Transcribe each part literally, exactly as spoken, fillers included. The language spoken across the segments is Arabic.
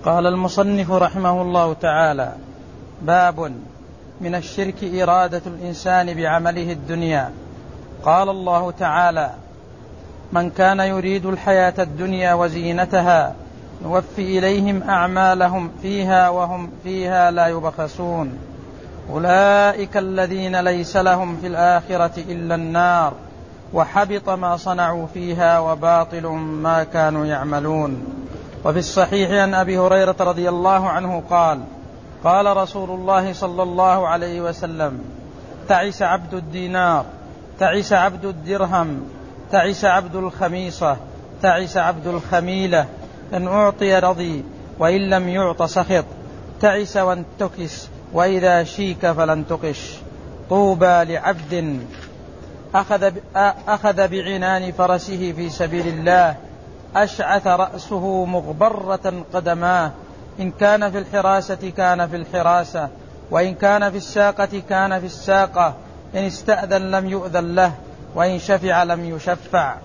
قال المصنف رحمه الله تعالى: باب من الشرك إرادة الإنسان بعمله الدنيا. قال الله تعالى: من كان يريد الحياة الدنيا وزينتها نوفي إليهم أعمالهم فيها وهم فيها لا يبخسون أولئك الذين ليس لهم في الآخرة إلا النار وحبط ما صنعوا فيها وباطل ما كانوا يعملون. وفي الصحيح عن أبي هريرة رضي الله عنه قال: قال رسول الله صلى الله عليه وسلم: تعس عبد الدينار، تعس عبد الدرهم، تعس عبد الخميصة، تعس عبد الخميلة، إن أعطي رضي وإن لم يعط سخط، تعس وانتكس وإذا شيك فلن تقش. طوبى لعبد أخذ, أخذ بعنان فرسه في سبيل الله أشعث رأسه مغبرة قدماه، إن كان في الحراسة كان في الحراسة، وإن كان في الساقة كان في الساقة، إن استأذن لم يؤذن له، وإن شفع لم يشفع.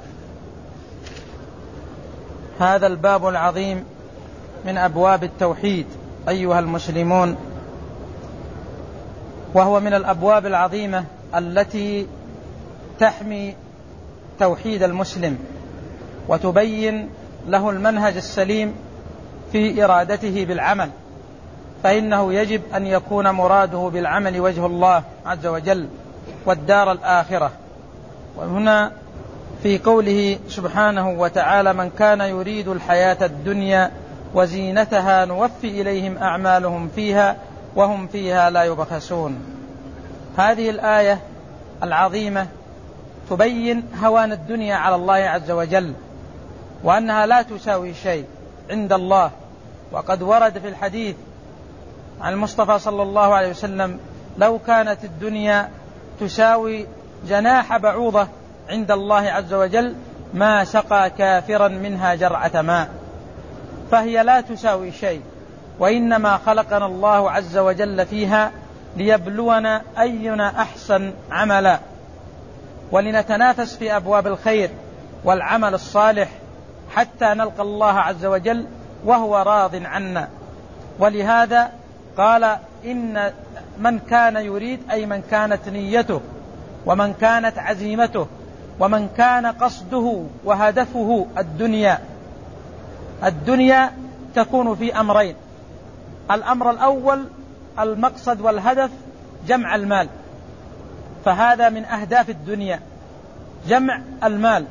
هذا الباب العظيم من أبواب التوحيد أيها المسلمون، وهو من الأبواب العظيمة التي تحمي توحيد المسلم وتبين له المنهج السليم في إرادته بالعمل، فإنه يجب أن يكون مراده بالعمل وجه الله عز وجل والدار الآخرة. وهنا في قوله سبحانه وتعالى: من كان يريد الحياة الدنيا وزينتها نوفي إليهم أعمالهم فيها وهم فيها لا يبخسون. هذه الآية العظيمة تبين هوان الدنيا على الله عز وجل، وأنها لا تساوي شيء عند الله. وقد ورد في الحديث عن المصطفى صلى الله عليه وسلم: لو كانت الدنيا تساوي جناح بعوضة عند الله عز وجل ما سقى كافرا منها جرعة ماء. فهي لا تساوي شيء، وإنما خلقنا الله عز وجل فيها ليبلونا أينا أحسن عملا، ولنتنافس في أبواب الخير والعمل الصالح حتى نلقى الله عز وجل وهو راض عنا. ولهذا قال: إن من كان يريد، أي من كانت نيته ومن كانت عزيمته ومن كان قصده وهدفه الدنيا. الدنيا تكون في أمرين: الأمر الأول المقصد والهدف جمع المال، فهذا من أهداف الدنيا جمع المال،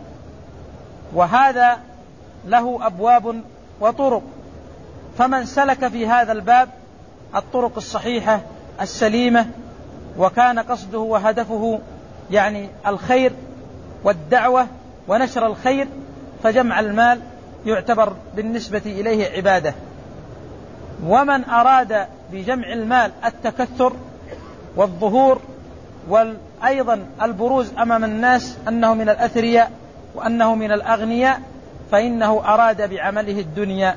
وهذا له أبواب وطرق، فمن سلك في هذا الباب الطرق الصحيحة السليمة وكان قصده وهدفه يعني الخير والدعوة ونشر الخير، فجمع المال يعتبر بالنسبة إليه عبادة. ومن أراد بجمع المال التكثر والظهور وأيضا البروز أمام الناس أنه من الأثرياء وأنه من الأغنياء، فإنه أراد بعمله الدنيا.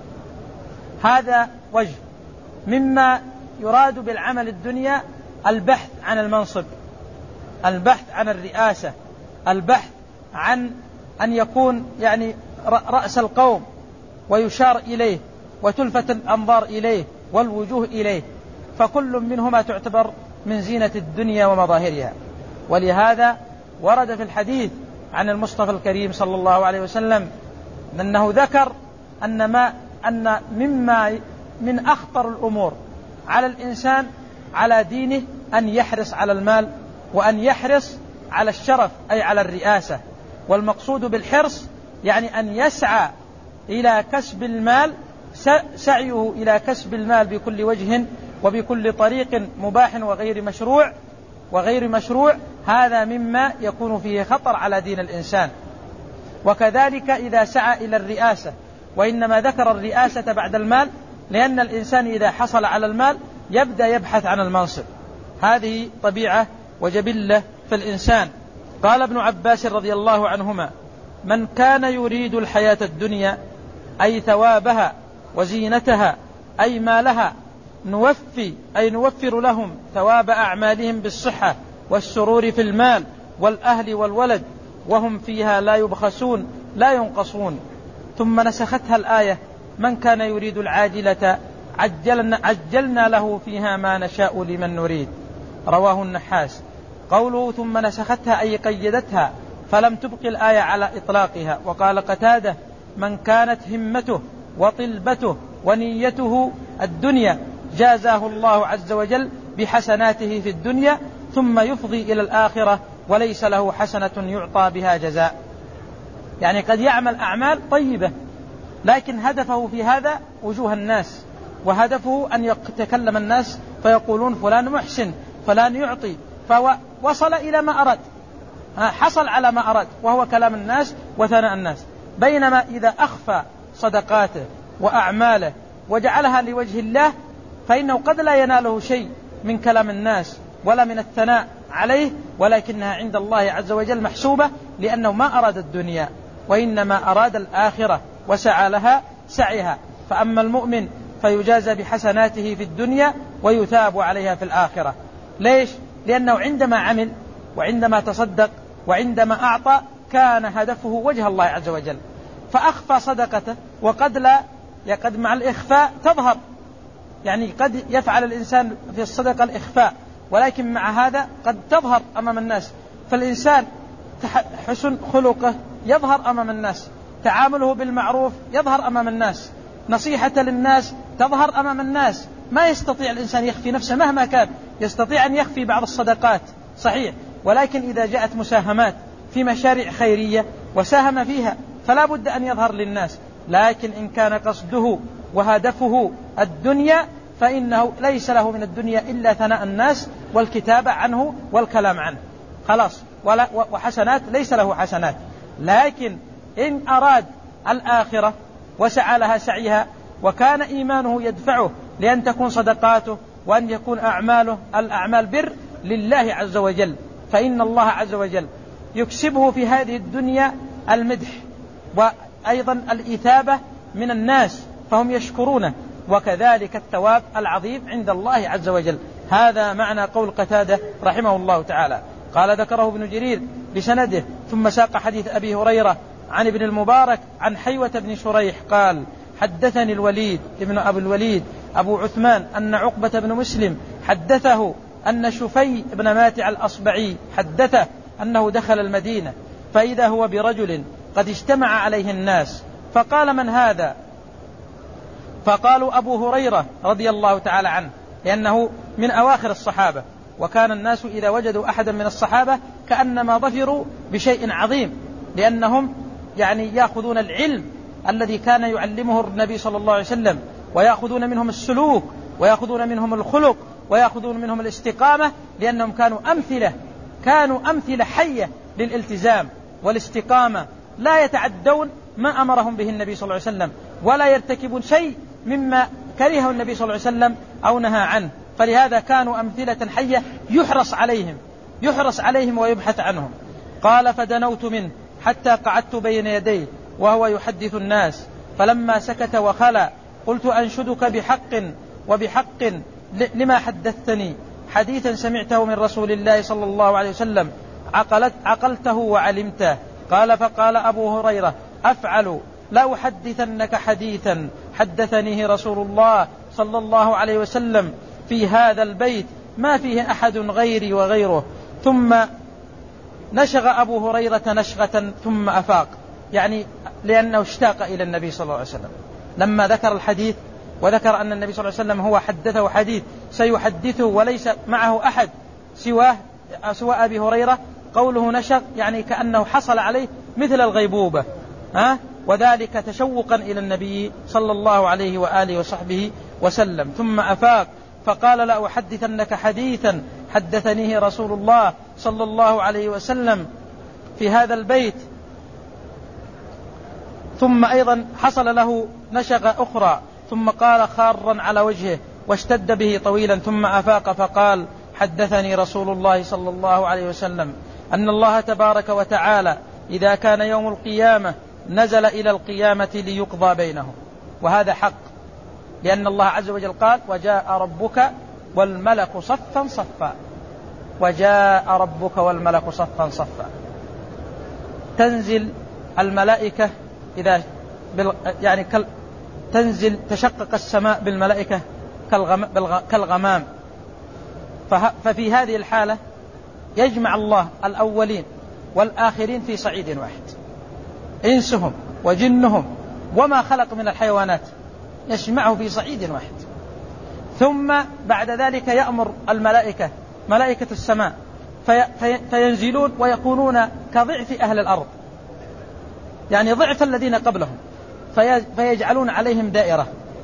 هذا وجه. مما يراد بالعمل الدنيا البحث عن المنصب، البحث عن الرئاسة، البحث عن أن يكون يعني رأس القوم ويشار إليه وتلفت الأنظار إليه والوجوه إليه، فكل منهما تعتبر من زينة الدنيا ومظاهرها. ولهذا ورد في الحديث عن المصطفى الكريم صلى الله عليه وسلم أنه ذكر أن ما أن مما من أخطر الأمور على الإنسان على دينه أن يحرص على المال وأن يحرص على الشرف، أي على الرئاسة. والمقصود بالحرص يعني أن يسعى إلى كسب المال، سعيه إلى كسب المال بكل وجه وبكل طريق مباح وغير مشروع وغير مشروع هذا مما يكون فيه خطر على دين الإنسان. وكذلك إذا سعى إلى الرئاسة، وإنما ذكر الرئاسة بعد المال لأن الإنسان إذا حصل على المال يبدأ يبحث عن المنصب، هذه طبيعة وجبلة في الإنسان. قال ابن عباس رضي الله عنهما: من كان يريد الحياة الدنيا أي ثوابها وزينتها أي مالها نوفي أي نوفر لهم ثواب أعمالهم بالصحة والسرور في المال والأهل والولد وهم فيها لا يبخسون لا ينقصون. ثم نسختها الآية من كان يريد العاجلة عجلنا, عجلنا له فيها ما نشاء لمن نريد. رواه النحاس. قوله ثم نسختها أي قيدتها فلم تبق الآية على إطلاقها. وقال قتادة من كانت همته وطلبته ونيته الدنيا جازاه الله عز وجل بحسناته في الدنيا ثم يفضي إلى الآخرة وليس له حسنة يعطى بها جزاء. يعني قد يعمل أعمال طيبة لكن هدفه في هذا وجوه الناس، وهدفه أن يتكلم الناس فيقولون فلان محسن فلان يعطي، فوصل إلى ما أراد، حصل على ما أراد وهو كلام الناس وثناء الناس. بينما إذا أخفى صدقاته وأعماله وجعلها لوجه الله فإنه قد لا يناله شيء من كلام الناس ولا من الثناء عليه، ولكنها عند الله عز وجل محسوبة لأنه ما أراد الدنيا وإنما أراد الآخرة وسعى لها سعيها. فأما المؤمن فيجازى بحسناته في الدنيا ويثاب عليها في الآخرة. ليش؟ لأنه عندما عمل وعندما تصدق وعندما أعطى كان هدفه وجه الله عز وجل، فأخفى صدقته. وقد لا يقد مع الإخفاء تظهر، يعني قد يفعل الإنسان في الصدقة الإخفاء ولكن مع هذا قد تظهر أمام الناس. فالإنسان حسن خلقه يظهر أمام الناس، تعامله بالمعروف يظهر أمام الناس، نصيحة للناس تظهر أمام الناس. ما يستطيع الإنسان يخفي نفسه مهما كان، يستطيع أن يخفي بعض الصدقات صحيح، ولكن إذا جاءت مساهمات في مشاريع خيرية وساهم فيها فلا بد أن يظهر للناس. لكن إن كان قصده وهدفه الدنيا فإنه ليس له من الدنيا إلا ثناء الناس والكتابة عنه والكلام عنه خلاص، ولا وحسنات ليس له حسنات. لكن إن أراد الآخرة وسعى لها سعيها وكان إيمانه يدفعه لأن تكون صدقاته وأن يكون أعماله الأعمال بر لله عز وجل، فإن الله عز وجل يكسبه في هذه الدنيا المدح وأيضا الإثابة من الناس فهم يشكرونه، وكذلك الثواب العظيم عند الله عز وجل. هذا معنى قول قتادة رحمه الله تعالى. قال ذكره ابن جرير بسنده ثم ساق حديث أبي هريرة عن ابن المبارك عن حيوة بن شريح قال حدثني الوليد ابن أبو الوليد أبو عثمان أن عقبة بن مسلم حدثه أن شفي بن ماتع الأصبعي حدثه أنه دخل المدينة فإذا هو برجل قد اجتمع عليه الناس فقال من هذا؟ فقالوا أبو هريرة رضي الله تعالى عنه، لأنه من أواخر الصحابة، وكان الناس إذا وجدوا أحدا من الصحابة كأنما ظفروا بشيء عظيم، لأنهم يعني يأخذون العلم الذي كان يعلمه النبي صلى الله عليه وسلم، ويأخذون منهم السلوك ويأخذون منهم الخلق ويأخذون منهم الاستقامة، لأنهم كانوا أمثلة كانوا أمثلة حية للالتزام والاستقامة، لا يتعدون ما أمرهم به النبي صلى الله عليه وسلم ولا يرتكبون شيء مما كرهه النبي صلى الله عليه وسلم أو نهى عنه. فلهذا كانوا أمثلة حية يحرص عليهم يحرص عليهم ويبحث عنهم. قال فدنوت منه حتى قعدت بين يديه وهو يحدث الناس، فلما سكت وخلى قلت أنشدك بحق وبحق لما حدثتني حديثا سمعته من رسول الله صلى الله عليه وسلم عقلت عقلته وعلمته. قال فقال أبو هريرة أفعل لا أحدثنك حديثا حدثنيه رسول الله صلى الله عليه وسلم في هذا البيت ما فيه أحد غيري وغيره. ثم نشغ أبو هريرة نشغة ثم أفاق، يعني لأنه اشتاق إلى النبي صلى الله عليه وسلم لما ذكر الحديث وذكر أن النبي صلى الله عليه وسلم هو حدثه حديث سيحدثه وليس معه أحد سواه سوى أبي هريرة. قوله نشغ يعني كأنه حصل عليه مثل الغيبوبة، ها؟ وذلك تشوقا إلى النبي صلى الله عليه وآله وصحبه وسلم. ثم أفاق فقال لا أحدثنك حديثا حدثنيه رسول الله صلى الله عليه وسلم في هذا البيت. ثم أيضا حصل له نشغة أخرى ثم قال خارا على وجهه واشتد به طويلا ثم أفاق فقال حدثني رسول الله صلى الله عليه وسلم أن الله تبارك وتعالى إذا كان يوم القيامة نزل إلى القيامة ليقضى بينهم. وهذا حق، لأن الله عز وجل قال وجاء ربك والملك صفا صفا، وجاء ربك والملك صفا صفا. تنزل الملائكة إذا يعني تنزل تشقق السماء بالملائكة كالغمام. ففي هذه الحالة يجمع الله الأولين والآخرين في صعيد واحد، إنسهم وجنهم وما خلق من الحيوانات يجمعه في صعيد واحد. ثم بعد ذلك يأمر الملائكة ملائكة السماء في في فينزلون ويكونون كضعف أهل الأرض، يعني ضعف الذين قبلهم، في فيجعلون عليهم دائرة.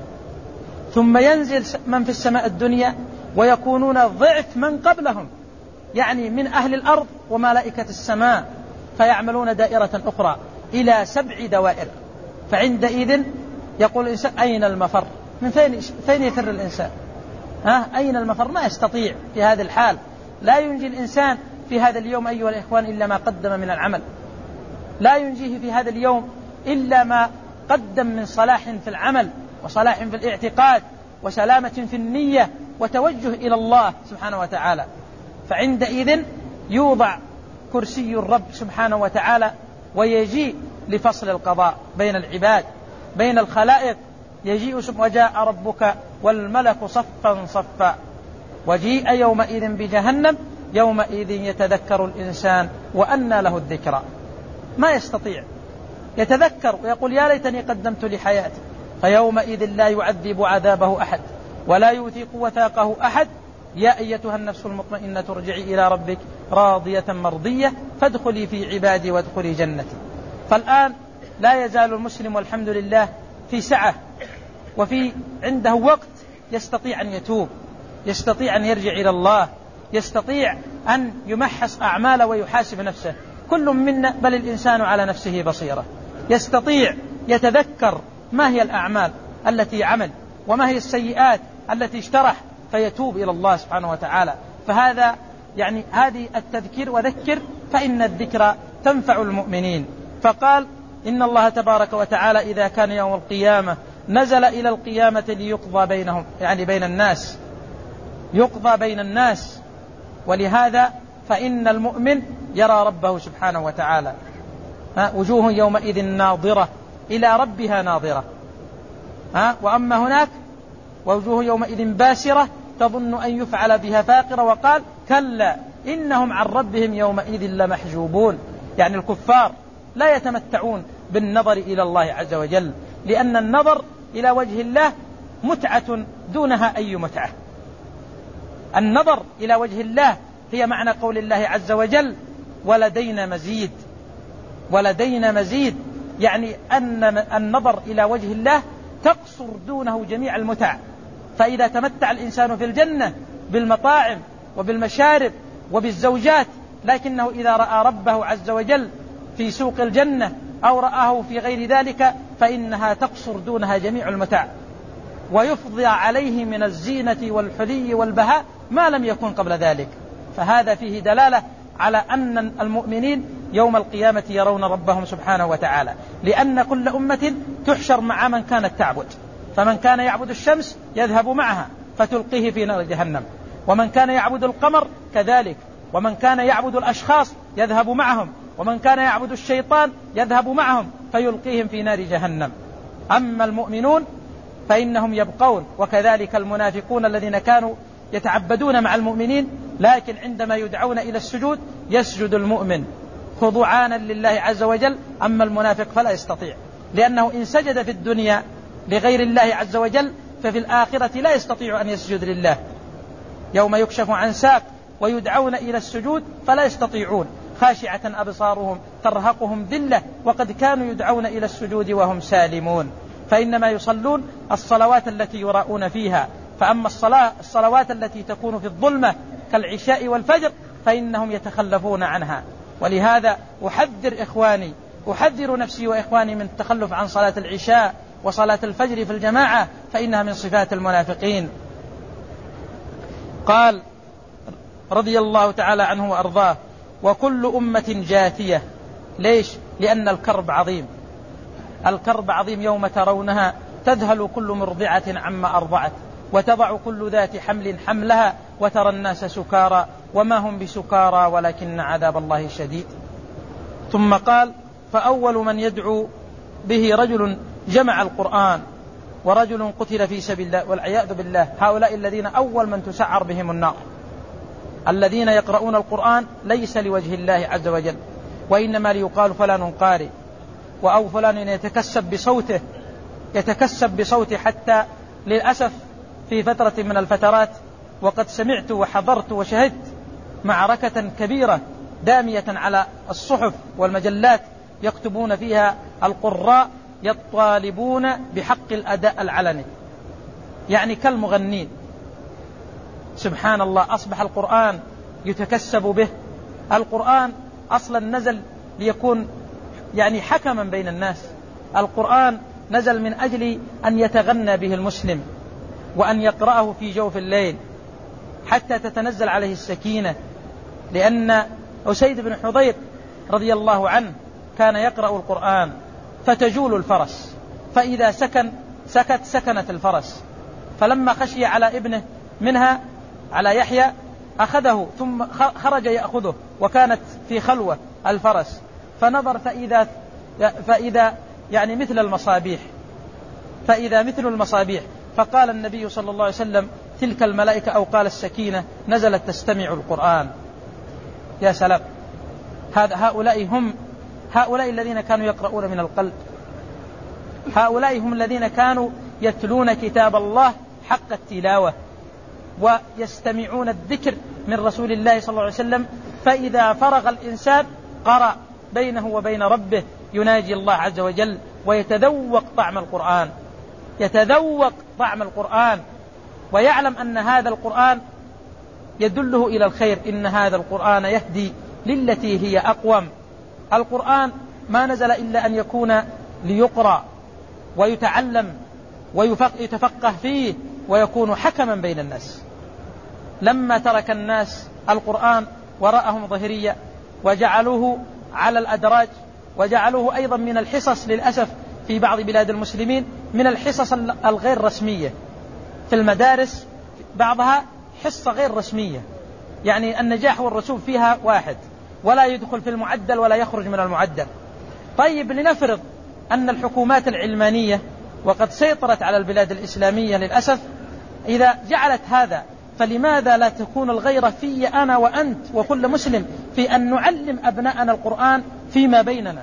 ثم ينزل من في السماء الدنيا ويكونون ضعف من قبلهم، يعني من أهل الأرض وملائكة السماء، فيعملون دائرة أخرى إلى سبع دوائر. فعندئذ يقول الإنسان أين المفر؟ من فين فين يفر الإنسان؟ ها أين المفر؟ ما يستطيع في هذه الحال. لا ينجي الإنسان في هذا اليوم أيها الإخوان إلا ما قدم من العمل، لا ينجيه في هذا اليوم إلا ما قدم من صلاح في العمل وصلاح في الاعتقاد وسلامة في النية وتوجه إلى الله سبحانه وتعالى. فعندئذ يوضع كرسي الرب سبحانه وتعالى ويجيء لفصل القضاء بين العباد بين الخلائق. يجيء وجاء ربك والملك صفا صفا وجيء يومئذ بجهنم يومئذ يتذكر الإنسان وأنى له الذكرى. ما يستطيع، يتذكر ويقول يا ليتني قدمت لحياتي. فيومئذ لا يعذب عذابه أحد ولا يوثق وثاقه أحد. يا أيتها النفس المطمئنة ارجعي إلى ربك راضية مرضية فادخلي في عبادي وادخلي جنتي. فالآن لا يزال المسلم والحمد لله في سعة وفي عنده وقت يستطيع أن يتوب، يستطيع أن يرجع إلى الله، يستطيع أن يمحص أعماله ويحاسب نفسه. كل منا بل الإنسان على نفسه بصيرة، يستطيع يتذكر ما هي الأعمال التي عمل وما هي السيئات التي اجترح فيتوب إلى الله سبحانه وتعالى. فهذا يعني هذه التذكير، وذكر فإن الذكر تنفع المؤمنين. فقال إن الله تبارك وتعالى إذا كان يوم القيامة نزل إلى القيامة ليقضى بينهم، يعني بين الناس، يقضى بين الناس. ولهذا فإن المؤمن يرى ربه سبحانه وتعالى. وجوه يومئذ ناظرة إلى ربها ناظرة. وأما هناك ووجوه يومئذ باسرة تظن أن يفعل بها فاقرة. وقال كلا إنهم عن ربهم يومئذ لمحجوبون، يعني الكفار لا يتمتعون بالنظر إلى الله عز وجل، لأن النظر إلى وجه الله متعة دونها أي متعة. النظر إلى وجه الله هي معنى قول الله عز وجل ولدينا مزيد. ولدينا مزيد يعني أن النظر إلى وجه الله تقصر دونه جميع المتع. فإذا تمتع الإنسان في الجنة بالمطاعم وبالمشارب وبالزوجات، لكنه إذا رأى ربه عز وجل في سوق الجنة أو رآه في غير ذلك فإنها تقصر دونها جميع المتع، ويفضي عليه من الزينة والحلي والبهاء ما لم يكن قبل ذلك. فهذا فيه دلالة على أن المؤمنين يوم القيامة يرون ربهم سبحانه وتعالى، لأن كل أمة تحشر مع من كانت تعبد. فمن كان يعبد الشمس يذهب معها فتلقيه في نار جهنم، ومن كان يعبد القمر كذلك، ومن كان يعبد الأشخاص يذهب معهم، ومن كان يعبد الشيطان يذهب معهم فيلقيهم في نار جهنم. أما المؤمنون فإنهم يبقون، وكذلك المنافقون الذين كانوا يتعبدون مع المؤمنين، لكن عندما يدعون إلى السجود يسجد المؤمن خضوعانا لله عز وجل. أما المنافق فلا يستطيع، لأنه إن سجد في الدنيا لغير الله عز وجل ففي الآخرة لا يستطيع أن يسجد لله. يوم يكشف عن ساق ويدعون إلى السجود فلا يستطيعون، خاشعة أبصارهم ترهقهم ذلة وقد كانوا يدعون إلى السجود وهم سالمون. فإنما يصلون الصلوات التي يراؤون فيها. فأما الصلاة الصلوات التي تكون في الظلمة كالعشاء والفجر فإنهم يتخلفون عنها. ولهذا أحذر إخواني أحذر نفسي وإخواني من التخلف عن صلاة العشاء وصلاة الفجر في الجماعة، فإنها من صفات المنافقين. قال رضي الله تعالى عنه وأرضاه وكل أمة جاثية. ليش؟ لأن الكرب عظيم، الكرب عظيم يوم ترونها تذهل كل مرضعة عما أرضعت وتضع كل ذات حمل حملها وترى الناس سكارى وما هم بسكارى ولكن عذاب الله شديد. ثم قال فأول من يدعو به رجل جمع القرآن ورجل قتل في سبيل الله، والعياذ بالله. هؤلاء الذين أول من تسعر بهم النار، الذين يقرؤون القرآن ليس لوجه الله عز وجل، وإنما ليقال فلان قارئ، أو فلان يتكسب بصوته يتكسب بصوته حتى للأسف في فترة من الفترات، وقد سمعت وحضرت وشهدت معركة كبيرة دامية على الصحف والمجلات يكتبون فيها القراء يطالبون بحق الأداء العلني، يعني كالمغنين. سبحان الله، أصبح القرآن يتكسب به. القرآن أصلا نزل ليكون يعني حكما بين الناس. القرآن نزل من أجل أن يتغنى به المسلم، وأن يقرأه في جوف الليل حتى تتنزل عليه السكينة. لأن أسيد بن حضير رضي الله عنه كان يقرأ القرآن فتجول الفرس، فإذا سكن سكت سكنت الفرس. فلما خشي على ابنه منها على يحيى أخذه ثم خرج يأخذه، وكانت في خلوة الفرس، فنظر فإذا فإذا يعني مثل المصابيح فإذا مثل المصابيح فقال النبي صلى الله عليه وسلم: تلك الملائكة أو قال السكينة نزلت تستمع القرآن. يا سلام، هذا هؤلاء هم هؤلاء الذين كانوا يقرؤون من القلب، هؤلاء هم الذين كانوا يتلون كتاب الله حق التلاوة، ويستمعون الذكر من رسول الله صلى الله عليه وسلم. فإذا فرغ الإنسان قرأ بينه وبين ربه، يناجي الله عز وجل ويتذوق طعم القرآن يتذوق طعم القرآن ويعلم أن هذا القرآن يدله إلى الخير. إن هذا القرآن يهدي للتي هي أقوم. القرآن ما نزل إلا أن يكون ليقرأ ويتعلم ويتفقه فيه ويكون حكما بين الناس. لما ترك الناس القرآن وراءهم ظهرية وجعلوه على الأدراج، وجعلوه أيضا من الحصص للأسف في بعض بلاد المسلمين من الحصص الغير رسمية في المدارس، بعضها حصة غير رسمية، يعني النجاح والرسوب فيها واحد، ولا يدخل في المعدل ولا يخرج من المعدل. طيب، لنفرض أن الحكومات العلمانية وقد سيطرت على البلاد الإسلامية للأسف، إذا جعلت هذا، فلماذا لا تكون الغيرة في أنا وأنت وكل مسلم في أن نعلم أبناءنا القرآن فيما بيننا؟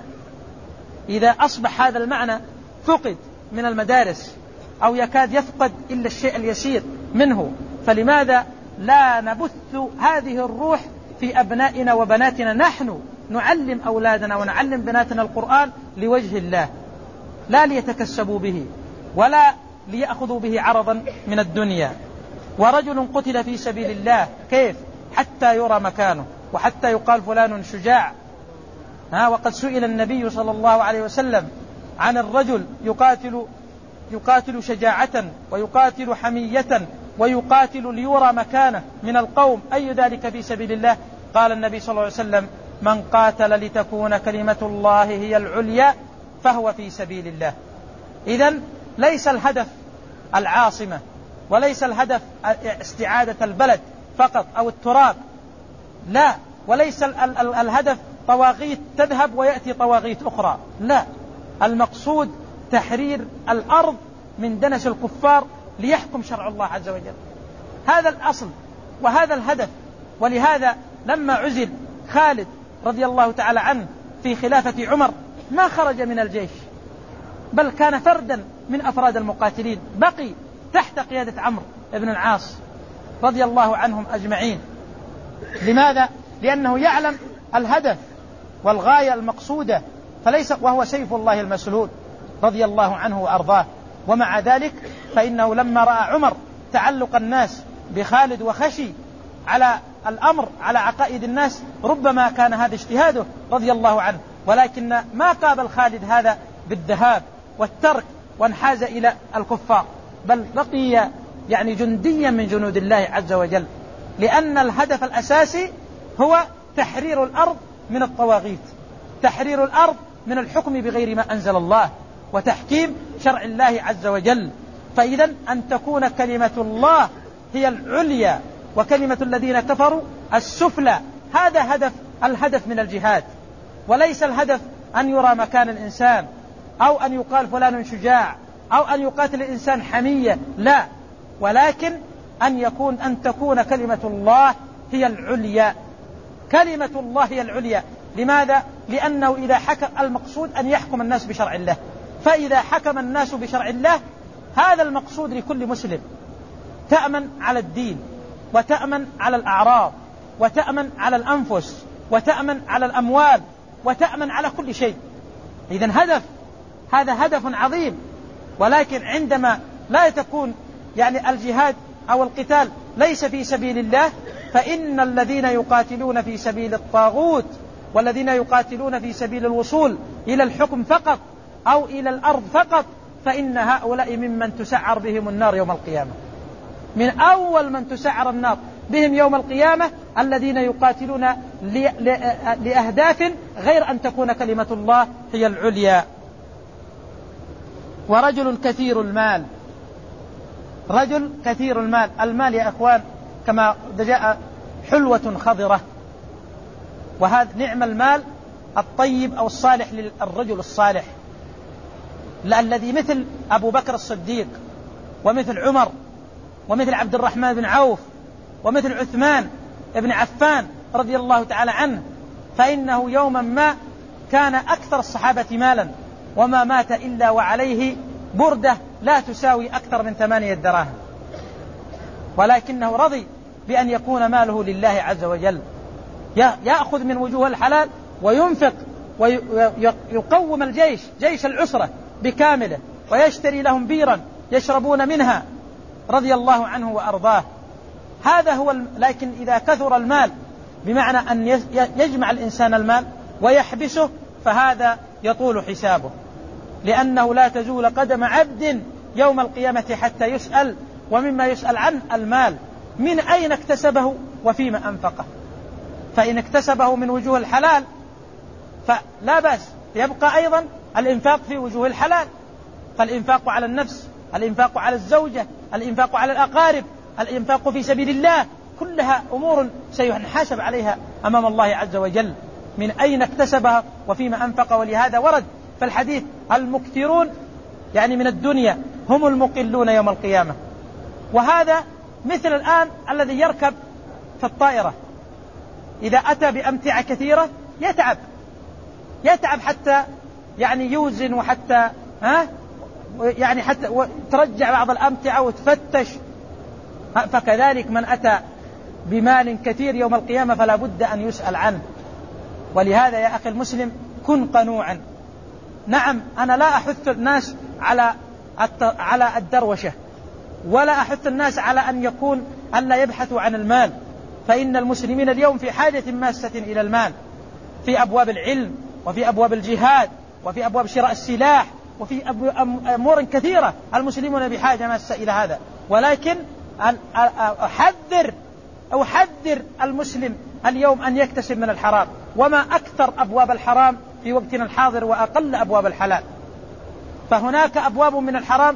إذا أصبح هذا المعنى فقد من المدارس أو يكاد يفقد إلا الشيء اليسير منه، فلماذا لا نبث هذه الروح في أبنائنا وبناتنا؟ نحن نعلم أولادنا ونعلم بناتنا القرآن لوجه الله، لا ليتكسبوا به ولا ليأخذوا به عرضا من الدنيا. ورجل قتل في سبيل الله، كيف؟ حتى يرى مكانه وحتى يقال فلان شجاع. ها وقد سئل النبي صلى الله عليه وسلم عن الرجل يقاتل يقاتل شجاعة ويقاتل حمية ويقاتل ليرى مكانه من القوم، أي ذلك في سبيل الله؟ قال النبي صلى الله عليه وسلم: من قاتل لتكون كلمة الله هي العليا فهو في سبيل الله. إذن ليس الهدف العاصمة، وليس الهدف استعادة البلد فقط أو التراب، لا، وليس الهدف طواغيت تذهب ويأتي طواغيت أخرى، لا، المقصود تحرير الأرض من دنس الكفار ليحكم شرع الله عز وجل. هذا الأصل وهذا الهدف. ولهذا لما عزل خالد رضي الله تعالى عنه في خلافة عمر ما خرج من الجيش، بل كان فردا من أفراد المقاتلين، بقي تحت قيادة عمرو بن العاص رضي الله عنهم أجمعين. لماذا؟ لأنه يعلم الهدف والغاية المقصودة، فليس وهو سيف الله المسلول رضي الله عنه وأرضاه. ومع ذلك فإنه لما رأى عمر تعلق الناس بخالد وخشي على الأمر على عقائد الناس، ربما كان هذا اجتهاده رضي الله عنه، ولكن ما قابل خالد هذا بالذهاب والترك وانحاز إلى الكفار، بل بقي يعني جنديا من جنود الله عز وجل، لأن الهدف الأساسي هو تحرير الأرض من الطواغيت، تحرير الأرض من الحكم بغير ما أنزل الله وتحكيم شرع الله عز وجل. فإذا أن تكون كلمة الله هي العليا وكلمة الذين كفروا السفلى، هذا هدف الهدف من الجهاد، وليس الهدف أن يرى مكان الإنسان أو أن يقال فلان شجاع أو أن يقاتل الإنسان حمية، لا، ولكن أن يكون أن تكون كلمة الله هي العليا. كلمة الله هي العليا. لماذا؟ لأنه إذا حكم المقصود أن يحكم الناس بشرع الله، فإذا حكم الناس بشرع الله هذا المقصود لكل مسلم، تأمن على الدين، وتأمن على الأعراض، وتأمن على الأنفس، وتأمن على الأموال، وتأمن على كل شيء. إذن هدف، هذا هدف عظيم. ولكن عندما لا تكون يعني الجهاد أو القتال ليس في سبيل الله، فإن الذين يقاتلون في سبيل الطاغوت والذين يقاتلون في سبيل الوصول إلى الحكم فقط أو إلى الأرض فقط، فإن هؤلاء ممن تسعر بهم النار يوم القيامة. من أول من تسعر النار بهم يوم القيامة الذين يقاتلون لأهداف غير أن تكون كلمة الله هي العليا. ورجل كثير المال، رجل كثير المال، المال يا أخوان كما جاء حلوة خضرة، وهذا نعم المال الطيب أو الصالح للرجل الصالح الذي مثل أبو بكر الصديق، ومثل عمر، ومثل عبد الرحمن بن عوف، ومثل عثمان بن عفان رضي الله تعالى عنه، فإنه يوما ما كان أكثر الصحابة مالا، وما مات إلا وعليه بردة لا تساوي أكثر من ثمانية دراهم، ولكنه رضي بأن يكون ماله لله عز وجل، يأخذ من وجوه الحلال وينفق ويقوم الجيش، جيش العسرة بكامله، ويشتري لهم بيرا يشربون منها رضي الله عنه وأرضاه. هذا هو الم... لكن إذا كثر المال بمعنى أن يجمع الإنسان المال ويحبسه، فهذا يطول حسابه، لأنه لا تزول قدم عبد يوم القيامة حتى يسأل، ومما يسأل عنه المال، من أين اكتسبه وفيما أنفقه. فإن اكتسبه من وجوه الحلال فلا بأس، يبقى أيضا الإنفاق في وجوه الحلال، فالإنفاق على النفس، الإنفاق على الزوجة، الإنفاق على الأقارب، الإنفاق في سبيل الله، كلها أمور سيحاسب عليها أمام الله عز وجل، من أين اكتسبها وفيما أنفق. ولهذا ورد في الحديث المكثرون يعني من الدنيا هم المقلون يوم القيامة. وهذا مثل الآن الذي يركب في الطائرة إذا أتى بأمتعة كثيرة يتعب يتعب حتى يعني يوزن، وحتى ها يعني حتى ترجع بعض الأمتعة وتفتش. فكذلك من أتى بمال كثير يوم القيامة فلا بد أن يسأل عنه. ولهذا يا أخي المسلم كن قنوعا. نعم أنا لا أحث الناس على على الدروشة، ولا أحث الناس على أن يكون أن لا يبحثوا عن المال، فإن المسلمين اليوم في حاجة ماسة إلى المال، في أبواب العلم، وفي أبواب الجهاد، وفي أبواب شراء السلاح، وفي أمور كثيرة المسلمون بحاجة ماسة إلى هذا. ولكن أحذر أحذر المسلم اليوم أن يكتسب من الحرام، وما أكثر أبواب الحرام في وقتنا الحاضر وأقل أبواب الحلال. فهناك أبواب من الحرام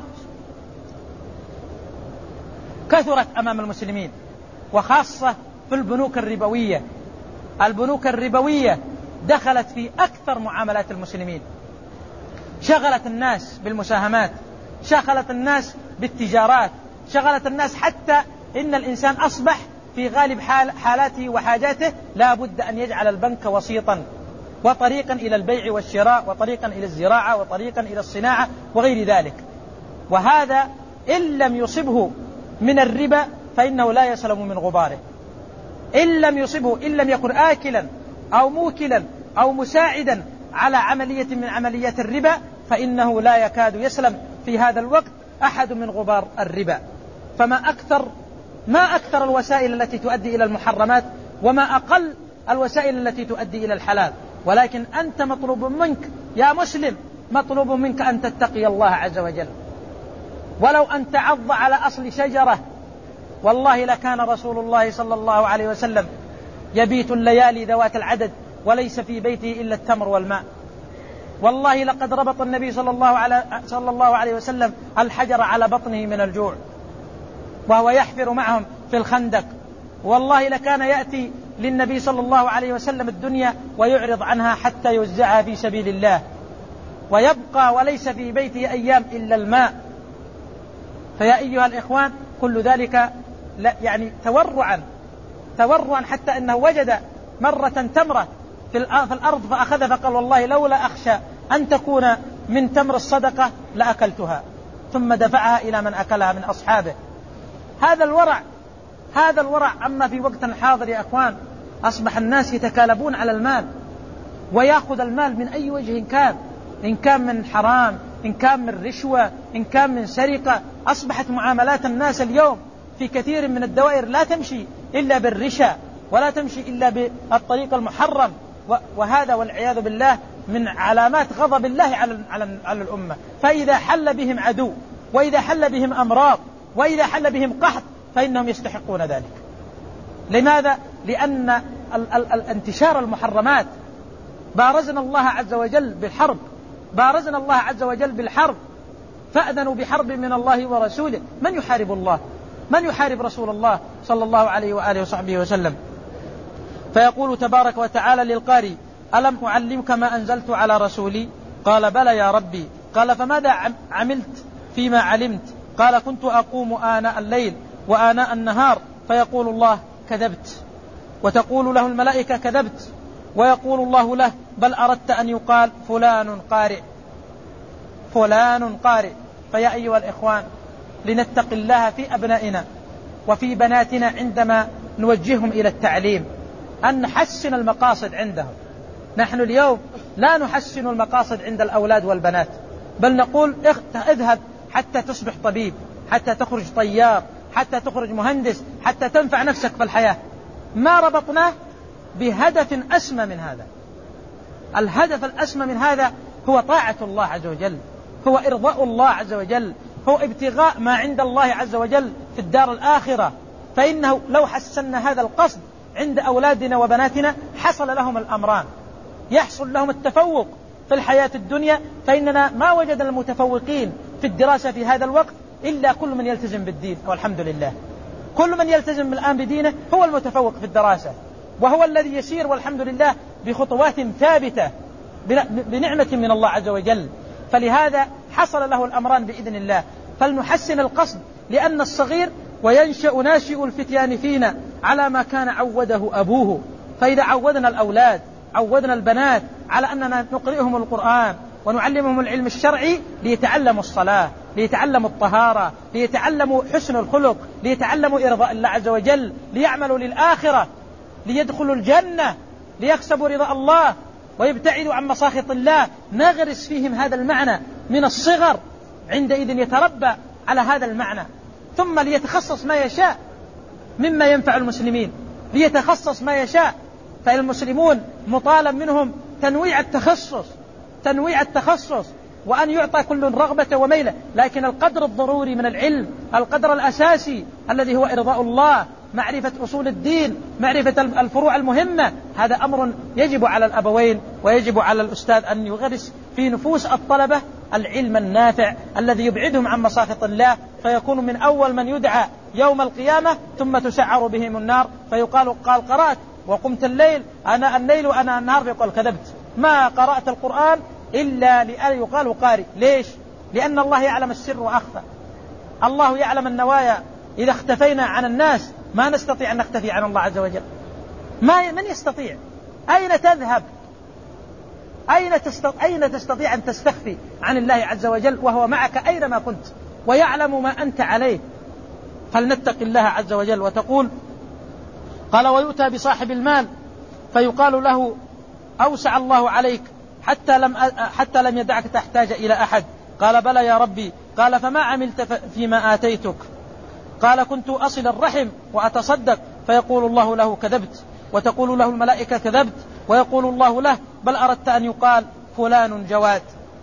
كثرت أمام المسلمين، وخاصة في البنوك الربوية. البنوك الربوية دخلت في أكثر معاملات المسلمين، شغلت الناس بالمساهمات، شغلت الناس بالتجارات، شغلت الناس حتى إن الإنسان أصبح في غالب حال حالاته وحاجاته لا بد أن يجعل البنك وسيطا وطريقا إلى البيع والشراء، وطريقا إلى الزراعة، وطريقا إلى الصناعة وغير ذلك. وهذا إن لم يصبه من الربا فإنه لا يسلم من غباره، إن لم يصبه، إن لم يكن آكلا أو موكلا أو مساعدا على عملية من عمليات الربا، فإنه لا يكاد يسلم في هذا الوقت أحد من غبار الربا. فما أكثر ما أكثر الوسائل التي تؤدي إلى المحرمات، وما أقل الوسائل التي تؤدي إلى الحلال. ولكن أنت مطلوب منك يا مسلم، مطلوب منك أن تتقي الله عز وجل، ولو أن تعض على أصل شجرة. والله لكان رسول الله صلى الله عليه وسلم يبيت الليالي ذوات العدد وليس في بيته إلا التمر والماء. والله لقد ربط النبي صلى الله عليه صلى الله عليه وسلم الحجر على بطنه من الجوع وهو يحفر معهم في الخندق. والله لكان يأتي للنبي صلى الله عليه وسلم الدنيا ويعرض عنها حتى يوزعها في سبيل الله، ويبقى وليس في بيته أيام إلا الماء فيا أيها الإخوان كل ذلك يعني تورعا تورعا حتى أنه وجد مرة تمرة في الأرض فأخذ فقال والله لولا أخشى أن تكون من تمر الصدقة لأكلتها، ثم دفعها إلى من أكلها من أصحابه. هذا الورع هذا الورع. أما في وقت حاضر يا أخوان أصبح الناس يتكالبون على المال، ويأخذ المال من أي وجه كان، إن كان من حرام، إن كان من رشوة، إن كان من سرقة. أصبحت معاملات الناس اليوم في كثير من الدوائر لا تمشي إلا بالرشا، ولا تمشي إلا بالطريق المحرم، وهذا والعياذ بالله من علامات غضب الله على على الأمة. فإذا حل بهم عدو، وإذا حل بهم أمراض، وإذا حل بهم قحط، فإنهم يستحقون ذلك. لماذا؟ لأن انتشار المحرمات بارزنا الله عز وجل بالحرب، بارزنا الله عز وجل بالحرب. فأذنوا بحرب من الله ورسوله. من يحارب الله؟ من يحارب رسول الله صلى الله عليه وآله وصحبه وسلم؟ فيقول تبارك وتعالى للقارئ: ألم أعلمك ما أنزلت على رسولي؟ قال: بلى يا ربي. قال: فماذا عملت فيما علمت؟ قال: كنت أقوم آناء الليل وآناء النهار فيقول الله: كذبت. وتقول له الملائكة: كذبت. ويقول الله له: بل أردت أن يقال فلان قارئ، فلان قارئ. فيا أيها الإخوان لنتق الله في أبنائنا وفي بناتنا عندما نوجههم إلى التعليم، أن نحسن المقاصد عندهم. نحن اليوم لا نحسن المقاصد عند الأولاد والبنات، بل نقول اذهب حتى تصبح طبيب، حتى تخرج طيار، حتى تخرج مهندس، حتى تنفع نفسك في الحياة. ما ربطناه بهدف أسمى من هذا. الهدف الأسمى من هذا هو طاعة الله عز وجل، هو إرضاء الله عز وجل، هو ابتغاء ما عند الله عز وجل في الدار الآخرة. فإنه لو حسنا هذا القصد عند أولادنا وبناتنا حصل لهم الأمران، يحصل لهم التفوق في الحياة الدنيا. فإننا ما وجدنا المتفوقين في الدراسة في هذا الوقت إلا كل من يلتزم بالدين، والحمد لله. كل من يلتزم الآن بدينه هو المتفوق في الدراسة، وهو الذي يسير والحمد لله بخطوات ثابتة بنعمة من الله عز وجل. فلهذا حصل له الأمران بإذن الله. فلنحسن القصد، لأن الصغير وينشأ ناشئ الفتيان فينا على ما كان عوده أبوه. فإذا عودنا الأولاد، عودنا البنات على أننا نقرئهم القرآن ونعلمهم العلم الشرعي ليتعلموا الصلاة، ليتعلموا الطهارة، ليتعلموا حسن الخلق، ليتعلموا إرضاء الله عز وجل، ليعملوا للآخرة، ليدخلوا الجنة، ليكسبوا رضا الله ويبتعدوا عن مساخط الله. نغرس فيهم هذا المعنى من الصغر، عندئذ يتربى على هذا المعنى. ثم ليتخصص ما يشاء مما ينفع المسلمين، ليتخصص ما يشاء. فالمسلمون مطالب منهم تنويع التخصص، تنويع التخصص، وأن يعطى كل رغبة وميلة. لكن القدر الضروري من العلم، القدر الأساسي الذي هو إرضاء الله، معرفة أصول الدين، معرفة الفروع المهمة، هذا أمر يجب على الأبوين ويجب على الأستاذ أن يغرس في نفوس الطلبة العلم النافع الذي يبعدهم عن مساخط الله، فيكون من أول من يدعى يوم القيامة ثم تسعر بهم النار. فيقال: قال قرأت وقمت الليل أنا الليل وأنا النهار، فيقول: كذبت، ما قرأت القرآن إلا لأن يقال قارئ. ليش؟ لأن الله يعلم السر وأخفى، الله يعلم النوايا. إذا اختفينا عن الناس ما نستطيع أن نختفي عن الله عز وجل. ما من يستطيع؟ أين تذهب؟ أين تستطيع, أين تستطيع أن تستخفي عن الله عز وجل وهو معك أينما كنت ويعلم ما أنت عليه؟ فلنتق الله عز وجل. وتقول: قال: ويؤتى بصاحب المال فيقال له: أوسع الله عليك حتى لم, حتى لم يدعك تحتاج إلى أحد. قال: بلى يا ربي. قال: فما عملت فيما آتيتك؟ قال: كنت أصل الرحم وأتصدق. فيقول الله له: كذبت. وتقول له الملائكة: كذبت. ويقول الله له: بل أردت أن يقال فلان جواد،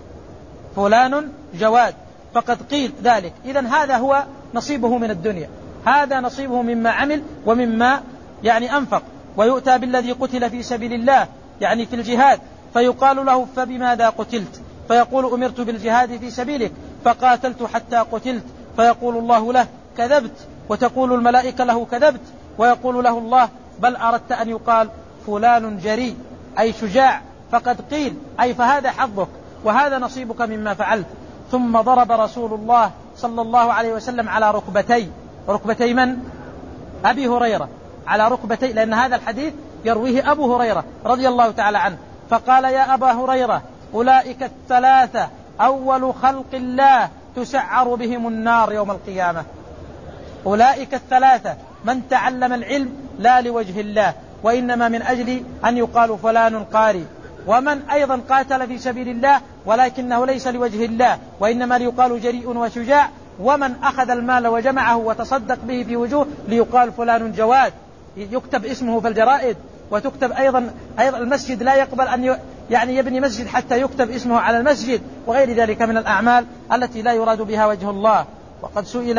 فلان جواد، فقد قيل ذلك. إذن هذا هو نصيبه من الدنيا، هذا نصيبه مما عمل ومما يعني أنفق. ويؤتى بالذي قتل في سبيل الله يعني في الجهاد فيقال له: فبماذا قتلت؟ فيقول: أمرت بالجهاد في سبيلك فقاتلت حتى قتلت. فيقول الله له: كذبت. وتقول الملائكة له: كذبت. ويقول له الله: بل أردت أن يقال فلان جريء أي شجاع، فقد قيل أي فهذا حظك وهذا نصيبك مما فعلت. ثم ضرب رسول الله صلى الله عليه وسلم على ركبتي ركبتي من؟ أبي هريرة، على ركبتي، لأن هذا الحديث يرويه أبو هريرة رضي الله تعالى عنه، فقال: يا أبا هريرة أولئك الثلاثة أول خلق الله تسعر بهم النار يوم القيامة. أولئك الثلاثة من تعلم العلم لا لوجه الله وإنما من أجل أن يقال فلان قاري، ومن أيضا قاتل في سبيل الله ولكنه ليس لوجه الله وإنما ليقال جريء وشجاع، ومن أخذ المال وجمعه وتصدق به في وجوه ليقال فلان جواد، يكتب اسمه في الجرائد، وتكتب أيضا, أيضا المسجد لا يقبل أن يعني يبني مسجد حتى يكتب اسمه على المسجد، وغير ذلك من الأعمال التي لا يراد بها وجه الله. وقد سئل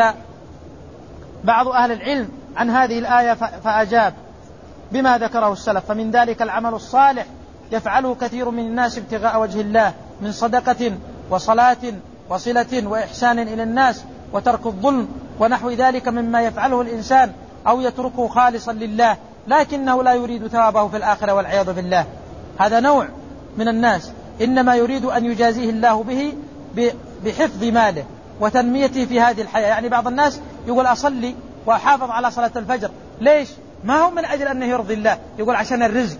بعض أهل العلم عن هذه الآية فأجاب بما ذكره السلف، فمن ذلك العمل الصالح يفعله كثير من الناس ابتغاء وجه الله من صدقة وصلاة وصلة وإحسان إلى الناس وترك الظلم ونحو ذلك مما يفعله الإنسان أو يتركه خالصا لله لكنه لا يريد ثوابه في الآخرة والعياذ بالله. هذا نوع من الناس إنما يريد أن يجازيه الله به بحفظ ماله وتنميته في هذه الحياة. يعني بعض الناس يقول أصلي وأحافظ على صلاة الفجر، ليش؟ ما هو من أجل أنه يرضي الله، يقول عشان الرزق،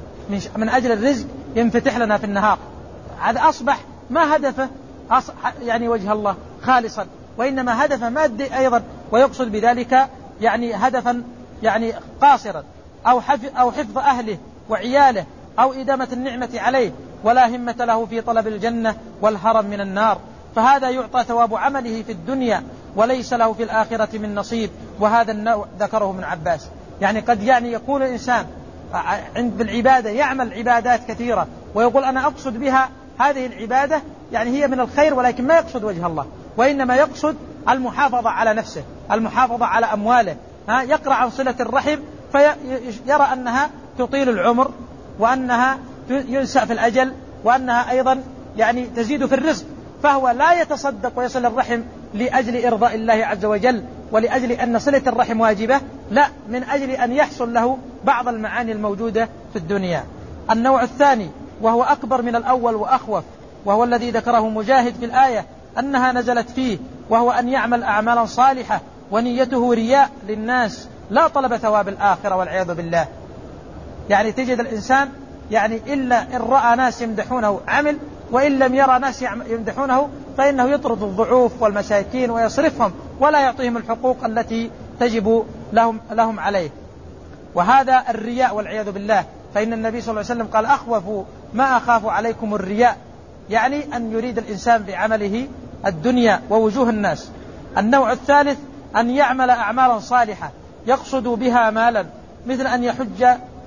من أجل الرزق ينفتح لنا في النهار. هذا أصبح ما هدفه يعني وجه الله خالصا، وإنما هدفه مادي أيضا، ويقصد بذلك يعني هدفا يعني قاصرا أو أو حفظ أهله وعياله أو إدامة النعمة عليه، ولا همة له في طلب الجنة والهرب من النار، فهذا يعطى ثواب عمله في الدنيا وليس له في الآخرة من نصيب. وهذا النوع ذكره ابن عباس. يعني قد يعني يكون الإنسان عند بالعبادة يعمل عبادات كثيرة ويقول أنا أقصد بها هذه العبادة يعني هي من الخير، ولكن ما يقصد وجه الله، وإنما يقصد المحافظة على نفسه، المحافظة على أمواله، ها يقرأ عن صلة الرحم فيرى أنها تطيل العمر وأنها ينسأ في الأجل وأنها أيضا يعني تزيد في الرزق، فهو لا يتصدق ويصل الرحم لأجل إرضاء الله عز وجل ولأجل أن صلة الرحم واجبة، لا، من أجل أن يحصل له بعض المعاني الموجودة في الدنيا. النوع الثاني وهو أكبر من الأول وأخوف، وهو الذي ذكره مجاهد في الآية أنها نزلت فيه، وهو أن يعمل أعمالا صالحة ونيته رياء للناس لا طلب ثواب الآخرة والعياذ بالله. يعني تجد الإنسان يعني إلا إن رأى ناس يمدحونه عمل، وإن لم يرى ناس يمدحونه فإنه يطرد الضعوف والمساكين ويصرفهم ولا يعطيهم الحقوق التي تجب لهم, لهم عليه. وهذا الرياء والعياذ بالله، فإن النبي صلى الله عليه وسلم قال أخوف ما أخاف عليكم الرياء، يعني أن يريد الإنسان بعمله الدنيا ووجوه الناس. النوع الثالث أن يعمل أعمالا صالحة يقصد بها مالا، مثل أن يحج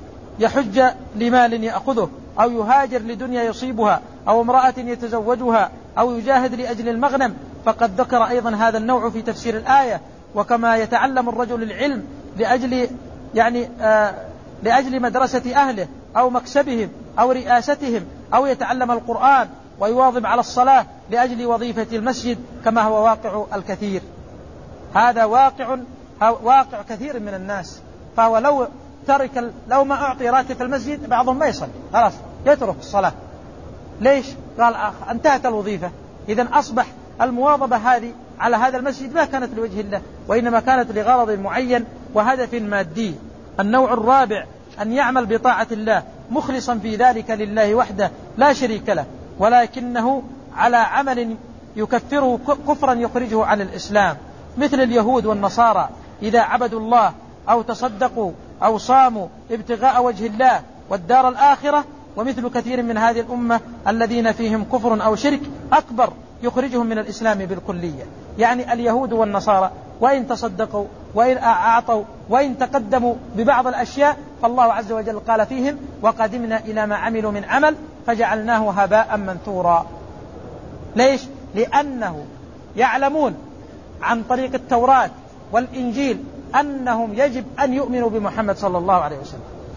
يحج لمال يأخذه، أو يهاجر لدنيا يصيبها، أو امرأة يتزوجها، أو يجاهد لأجل المغنم، فقد ذكر أيضا هذا النوع في تفسير الآية. وكما يتعلم الرجل العلم لأجل يعني آه لأجل مدرسة أهله أو مكسبهم أو رئاستهم، أو يتعلم القرآن ويواظب على الصلاة لأجل وظيفة المسجد، كما هو واقع الكثير. هذا واقع واقع كثير من الناس، فهو لو ترك لو ما أعطي راتب في المسجد بعضهم ما يصلي، خلاص يترك الصلاة. ليش؟ قال أخ انتهت الوظيفة. إذن أصبح المواظبة هذه على هذا المسجد ما كانت لوجه الله، وإنما كانت لغرض معين وهدف مادي. النوع الرابع أن يعمل بطاعة الله مخلصا في ذلك لله وحده لا شريك له، ولكنه على عمل يكفره كفرا يخرجه عن الإسلام، مثل اليهود والنصارى إذا عبدوا الله أو تصدقوا أو صاموا ابتغاء وجه الله والدار الآخرة، ومثل كثير من هذه الأمة الذين فيهم كفر أو شرك أكبر يخرجهم من الإسلام بالكلية. يعني اليهود والنصارى وإن تصدقوا وإن أعطوا وإن تقدموا ببعض الأشياء فالله عز وجل قال فيهم وقدمنا إلى ما عملوا من عمل فجعلناه هباء منثورا. ليش؟ لأنه يعلمون عن طريق التوراة والإنجيل أنهم يجب أن يؤمنوا بمحمد صلى الله عليه وسلم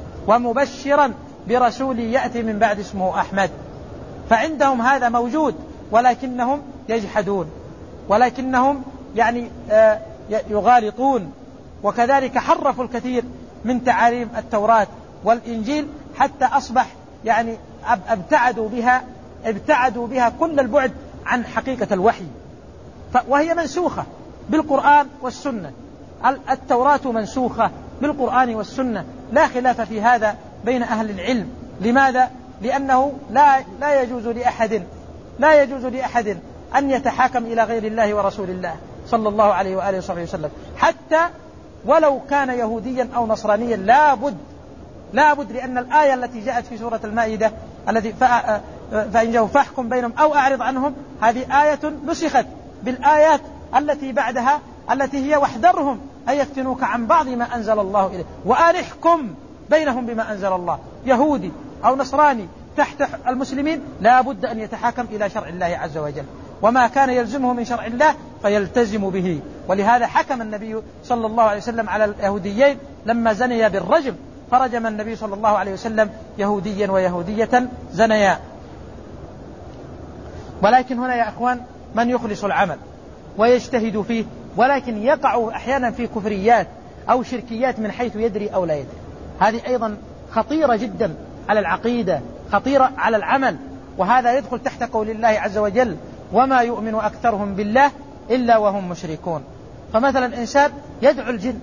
ومبشرا برسول يأتي من بعد اسمه أحمد، فعندهم هذا موجود ولكنهم يجحدون، ولكنهم يعني آه يغالطون، وكذلك حرفوا الكثير من تعاليم التوراة والإنجيل حتى أصبح يعني ابتعدوا بها ابتعدوا بها كل البعد عن حقيقة الوحي. وهي منسوخة بالقرآن والسنة. التوراة منسوخة بالقرآن والسنة، لا خلاف في هذا بين أهل العلم. لماذا؟ لأنه لا, لا يجوز لأحد لا يجوز لأحد أن يتحاكم إلى غير الله ورسول الله صلى الله عليه وآله وصحبه وسلم، حتى ولو كان يهوديا أو نصرانيا، لا بد لا بد لأن الآية التي جاءت في سورة المائدة التي فإن جاءوا فاحكم بينهم أو أعرض عنهم، هذه آية نسخت بالآيات التي بعدها التي هي واحذرهم أن يفتنوك عن بعض ما أنزل الله إليه وأن احكم بينهم بما أنزل الله. يهودي أو نصراني تحت المسلمين لا بد أن يتحاكم إلى شرع الله عز وجل، وما كان يلزمه من شرع الله فيلتزم به. ولهذا حكم النبي صلى الله عليه وسلم على اليهوديين لما زنيا بالرجم، فرجم النبي صلى الله عليه وسلم يهوديا ويهودية زنيا. ولكن هنا يا أخوان من يخلص العمل ويجتهد فيه، ولكن يقع أحيانا في كفريات أو شركيات من حيث يدري أو لا يدري، هذه أيضا خطيرة جدا على العقيدة، خطيرة على العمل. وهذا يدخل تحت قول الله عز وجل وما يؤمن أكثرهم بالله إلا وهم مشركون. فمثلا إنسان يدعو الجن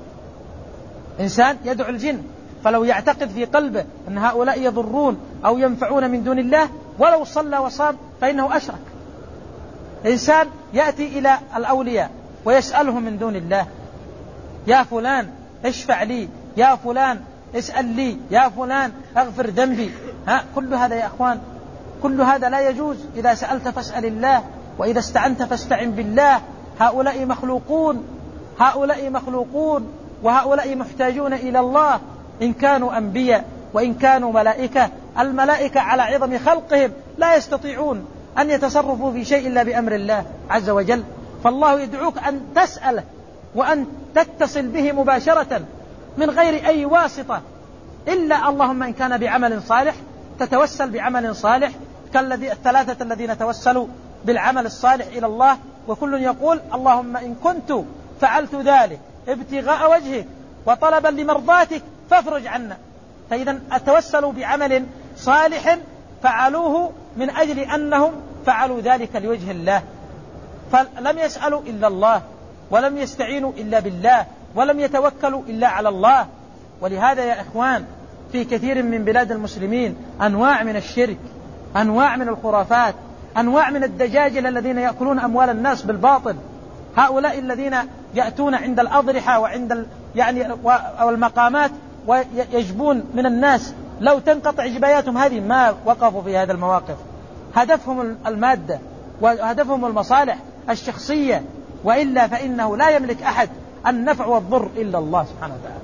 إنسان يدعو الجن فلو يعتقد في قلبه أن هؤلاء يضرون أو ينفعون من دون الله ولو صلى وصام فإنه أشرك. إنسان يأتي إلى الأولياء ويسألهم من دون الله، يا فلان اشفع لي، يا فلان اسأل لي، يا فلان اغفر ذنبي. ها كل هذا يا أخوان كل هذا لا يجوز. إذا سألت فاسأل الله، وإذا استعنت فاستعن بالله. هؤلاء مخلوقون هؤلاء مخلوقون وهؤلاء محتاجون إلى الله، إن كانوا أنبياء وإن كانوا ملائكة. الملائكة على عظم خلقهم لا يستطيعون أن يتصرفوا في شيء إلا بأمر الله عز وجل. فالله يدعوك أن تسأله وأن تتصل به مباشرة من غير أي واسطة، إلا اللهم إن كان بعمل صالح تتوسل بعمل صالح، كالذي الثلاثة الذين توسلوا بالعمل الصالح إلى الله، وكل يقول اللهم إن كنت فعلت ذلك ابتغاء وجهك وطلبا لمرضاتك فافرج عنا. فإذا توسلوا بعمل صالح فعلوه من أجل أنهم فعلوا ذلك لوجه الله، فلم يسألوا إلا الله ولم يستعينوا إلا بالله ولم يتوكلوا إلا على الله. ولهذا يا إخوان في كثير من بلاد المسلمين أنواع من الشرك، أنواع من الخرافات، أنواع من الدجاجل الذين يأكلون أموال الناس بالباطل. هؤلاء الذين يأتون عند الأضرحة وعند ال... يعني أو المقامات ويجبون من الناس، لو تنقطع جباياتهم هذه ما وقفوا في هذا المواقف. هدفهم المادة وهدفهم المصالح الشخصية، وإلا فإنه لا يملك أحد النفع والضر إلا الله سبحانه وتعالى.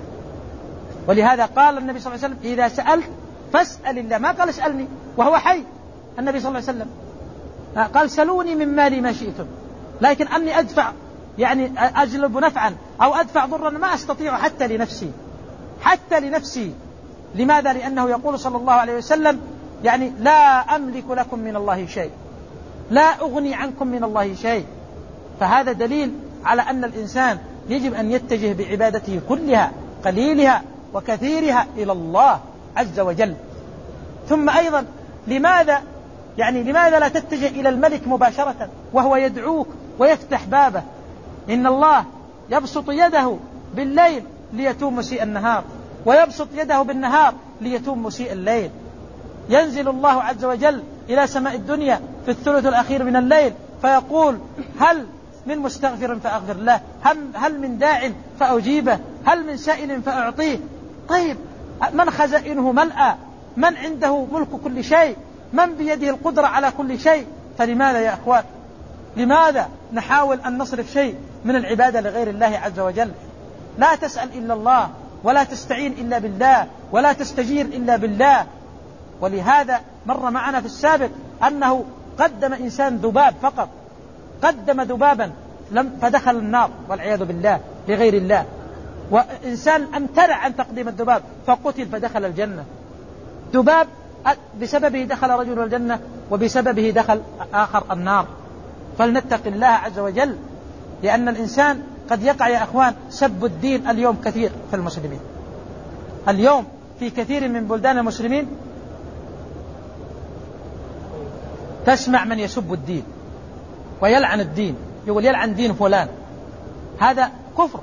ولهذا قال النبي صلى الله عليه وسلم إذا سألت فاسأل الله، ما قال اسألني وهو حي. النبي صلى الله عليه وسلم قال سلوني من مالي ما شئتم، لكن أني أدفع يعني أجلب نفعا أو أدفع ضرا ما أستطيع حتى لنفسي حتى لنفسي. لماذا؟ لأنه يقول صلى الله عليه وسلم يعني لا أملك لكم من الله شيء، لا أغني عنكم من الله شيء. فهذا دليل على أن الإنسان يجب أن يتجه بعبادته كلها قليلها وكثيرها إلى الله عز وجل. ثم أيضا لماذا يعني لماذا لا تتجه إلى الملك مباشرة وهو يدعوك ويفتح بابه؟ إن الله يبسط يده بالليل ليتوب مسيء النهار، ويبسط يده بالنهار ليتوب مسيء الليل. ينزل الله عز وجل إلى سماء الدنيا في الثلث الأخير من الليل فيقول هل من مستغفر فأغفر له، هل من داع فأجيبه، هل من سائل فأعطيه. طيب من خزائنه ملأى، من عنده ملك كل شيء، من بيده القدرة على كل شيء. فلماذا يا أخوان لماذا نحاول أن نصرف شيء من العبادة لغير الله عز وجل؟ لا تسأل إلا الله، ولا تستعين إلا بالله، ولا تستجير إلا بالله. ولهذا مر معنا في السابق أنه قدم إنسان ذباب فقط، قدم ذبابا فدخل النار والعياذ بالله لغير الله، وإنسان امتنع عن تقديم الذباب فقتل فدخل الجنة. ذباب بسببه دخل رجل الجنة وبسببه دخل آخر النار. فلنتق الله عز وجل، لأن الإنسان قد يقع يا أخوان سب الدين اليوم كثير في المسلمين. اليوم في كثير من بلدان المسلمين تسمع من يسب الدين ويلعن الدين، يقول يلعن دين فلان، هذا كفر،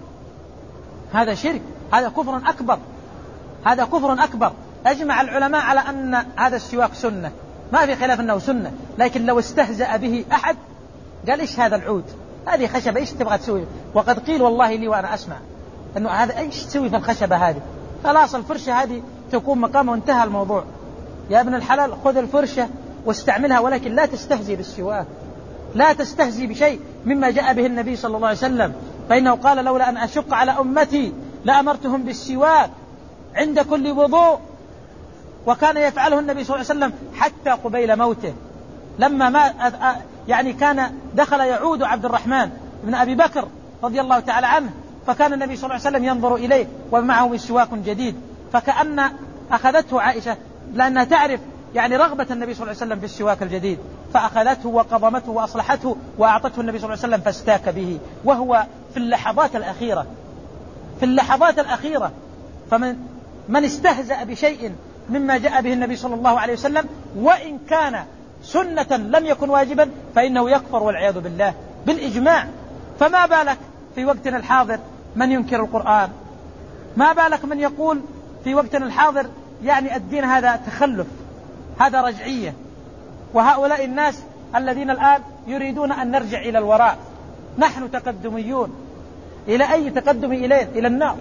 هذا شرك، هذا كفر أكبر، هذا كفر أكبر. أجمع العلماء على أن هذا السواك سنة، ما في خلاف أنه سنة، لكن لو استهزأ به أحد قال إيش هذا العود، هذه خشبة إيش تبغى تسوي، وقد قيل والله لي وأنا أسمع أنه هذا إيش تسوي في الخشبة هذه، خلاص الفرشة هذه تكون مقامه وانتهى الموضوع. يا ابن الحلال خذ الفرشة واستعملها، ولكن لا تستهزي بالسواك، لا تستهزي بشيء مما جاء به النبي صلى الله عليه وسلم، فإنه قال لولا أن أشق على أمتي لأمرتهم بالسواك عند كل وضوء، وكان يفعله النبي صلى الله عليه وسلم حتى قبيل موته، لما ما يعني كان دخل يعود عبد الرحمن بن أبي بكر رضي الله تعالى عنه، فكان النبي صلى الله عليه وسلم ينظر إليه ومعه مسواك جديد، فكأن أخذته عائشة لأنها تعرف يعني رغبة النبي صلى الله عليه وسلم في السواك الجديد، فأخذته وقضمته وأصلحته وأعطته النبي صلى الله عليه وسلم فاستاك به، وهو في اللحظات الأخيرة، في اللحظات الأخيرة. فمن من استهزأ بشيء مما جاء به النبي صلى الله عليه وسلم وإن كان سنة لم يكن واجبا فإنه يكفر والعياذ بالله بالإجماع. فما بالك في وقتنا الحاضر من ينكر القرآن، ما بالك من يقول في وقتنا الحاضر يعني الدين هذا تخلف، هذا رجعية. وهؤلاء الناس الذين الآن يريدون أن نرجع إلى الوراء، نحن تقدميون. إلى أي تقدم؟ إليه إلى النار،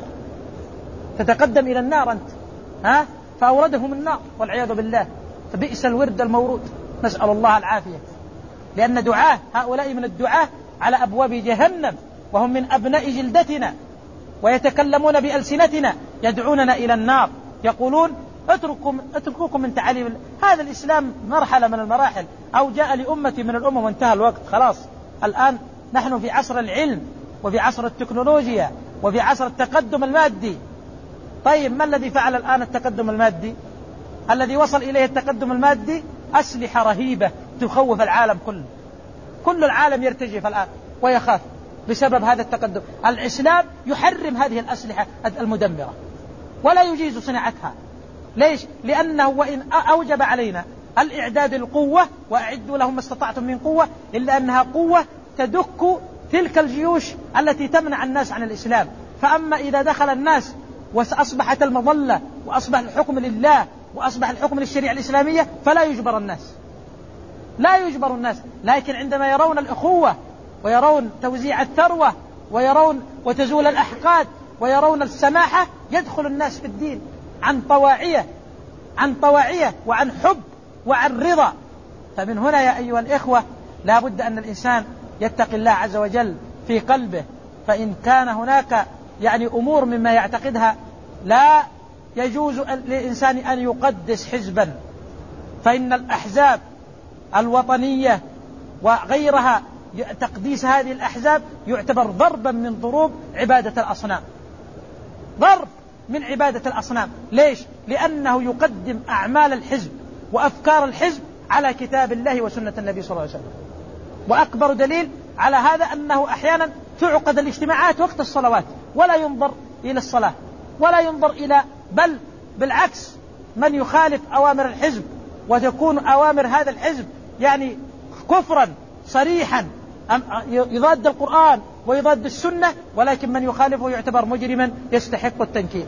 تتقدم إلى النار أنت، ها؟ فأوردهم النار والعياذ بالله، فبئس الورد المورود، نسأل الله العافية. لأن دعاه هؤلاء من الدعاه على أبواب جهنم، وهم من أبناء جلدتنا ويتكلمون بألسنتنا يدعوننا إلى النار، يقولون اترككم اتركوكم من تعاليم هذا الإسلام مرحلة من المراحل، أو جاء لأمتي من الأمم وانتهى الوقت خلاص. الآن نحن في عصر العلم وفي عصر التكنولوجيا وفي عصر التقدم المادي. طيب ما الذي فعل الآن التقدم المادي؟ الذي وصل إليه التقدم المادي أسلحة رهيبة تخوف العالم كله، كل العالم يرتجف الآن ويخاف بسبب هذا التقدم. الإسلام يحرم هذه الأسلحة المدمرة ولا يجيز صناعتها. ليش؟ لأنه وإن أوجب علينا الإعداد القوة وأعدوا لهم ما استطعتم من قوة، إلا أنها قوة تدك تلك الجيوش التي تمنع الناس عن الإسلام. فأما إذا دخل الناس وأصبحت المظلة وأصبح الحكم لله وأصبح الحكم للشريعة الإسلامية فلا يجبر الناس، لا يجبر الناس. لكن عندما يرون الأخوة ويرون توزيع الثروة ويرون وتزول الأحقاد ويرون السماحة يدخل الناس في الدين عن طواعية، عن طواعية وعن حب وعن رضا. فمن هنا يا أيها الإخوة لا بد أن الإنسان يتقي الله عز وجل في قلبه. فإن كان هناك يعني أمور مما يعتقدها لا يجوز للإنسان أن يقدس حزبا، فإن الأحزاب الوطنية وغيرها تقديس هذه الأحزاب يعتبر ضربا من ضروب عبادة الأصنام، ضرب من عبادة الأصنام. ليش؟ لأنه يقدم أعمال الحزب وأفكار الحزب على كتاب الله وسنة النبي صلى الله عليه وسلم. وأكبر دليل على هذا أنه أحيانا تعقد الاجتماعات وقت الصلوات ولا ينظر إلى الصلاة ولا ينظر إلى، بل بالعكس من يخالف أوامر الحزب وتكون أوامر هذا الحزب يعني كفرا صريحا يضاد القرآن ويضاد السنة، ولكن من يخالفه يعتبر مجرما يستحق التنكيل.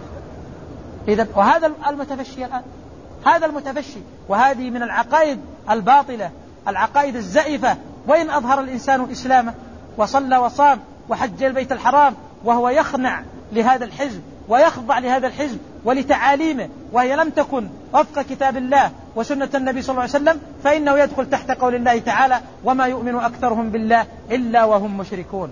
إذن وهذا المتفشي الآن، هذا المتفشي، وهذه من العقائد الباطلة، العقائد الزائفة. وإن أظهر الإنسان إسلامه وصلى وصام وحج البيت الحرام وهو يخنع لهذا الحزب ويخضع لهذا الحزب ولتعاليمه وهي لم تكن وفق كتاب الله وسنة النبي صلى الله عليه وسلم، فإنه يدخل تحت قول الله تعالى وما يؤمن أكثرهم بالله إلا وهم مشركون.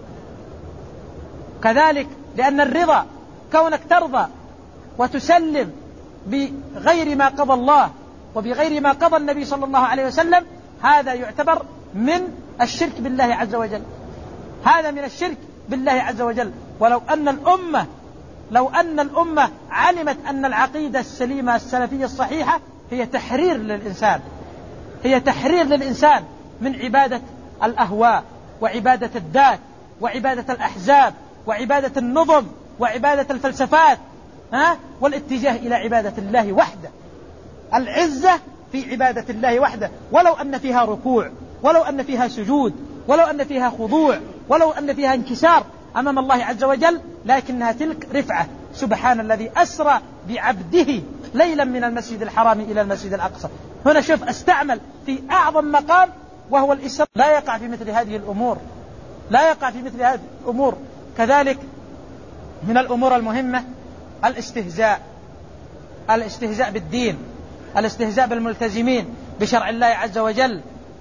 كذلك لأن الرضا كونك ترضى وتسلم بغير ما قضى الله وبغير ما قضى النبي صلى الله عليه وسلم، هذا يعتبر من الشرك بالله عز وجل، هذا من الشرك بالله عز وجل. ولو أن الأمة لو أن الأمة علمت أن العقيدة السليمة السلفية الصحيحة هي تحرير للإنسان، هي تحرير للإنسان من عبادة الأهواء وعبادة الذات وعبادة الأحزاب وعبادة النظم وعبادة الفلسفات، ها؟ والاتجاه إلى عبادة الله وحده. العزة في عبادة الله وحده، ولو أن فيها ركوع ولو أن فيها سجود ولو أن فيها خضوع، ولو أن فيها انكسار أمام الله عز وجل، لكنها تلك رفعة. سبحان الذي أسرى بعبده ليلا من المسجد الحرام إلى المسجد الأقصى. هنا شوف استعمل في أعظم مقام وهو الإسراء. لا يقع في مثل هذه الأمور، لا يقع في مثل هذه الأمور. كذلك من الأمور المهمة الاستهزاء، الاستهزاء بالدين، الاستهزاء بالملتزمين بشرع الله عز وجل،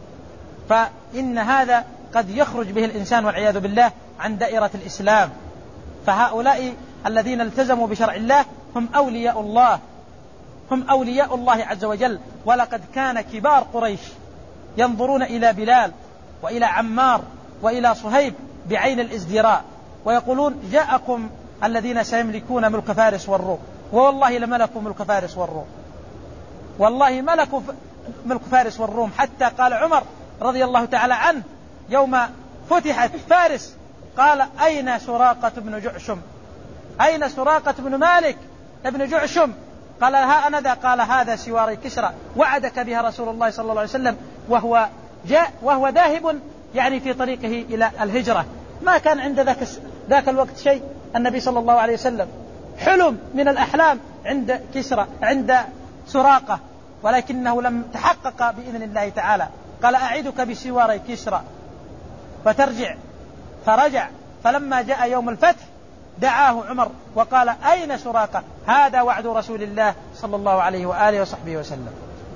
فإن هذا قد يخرج به الإنسان والعياذ بالله عن دائرة الإسلام. فهؤلاء الذين التزموا بشرع الله هم أولياء الله، هم أولياء الله عز وجل. ولقد كان كبار قريش ينظرون إلى بلال وإلى عمار وإلى صهيب بعين الازدراء، ويقولون جاءكم الذين سيملكون ملك فارس والروم، والله لملكوا ملك فارس والروم، والله ملكوا ملك فارس والروم. حتى قال عمر رضي الله تعالى عنه يوم فتحت فارس قال أين سراقة بن جعشم، أين سراقة بن مالك ابن جعشم؟ قال ها أنا ذا. قال هذا سواري كسرى وعدك بها رسول الله صلى الله عليه وسلم وهو جاء وهو ذاهب يعني في طريقه إلى الهجرة. ما كان عند ذاك ذاك الوقت شيء النبي صلى الله عليه وسلم، حلم من الأحلام عند كسرى عند سراقة، ولكنه لم تحقق بإذن الله تعالى. قال أعدك بسواري كسرى فترجع، فرجع. فلما جاء يوم الفتح دعاه عمر وقال أين سراقة؟ هذا وعد رسول الله صلى الله عليه وآله وصحبه وسلم.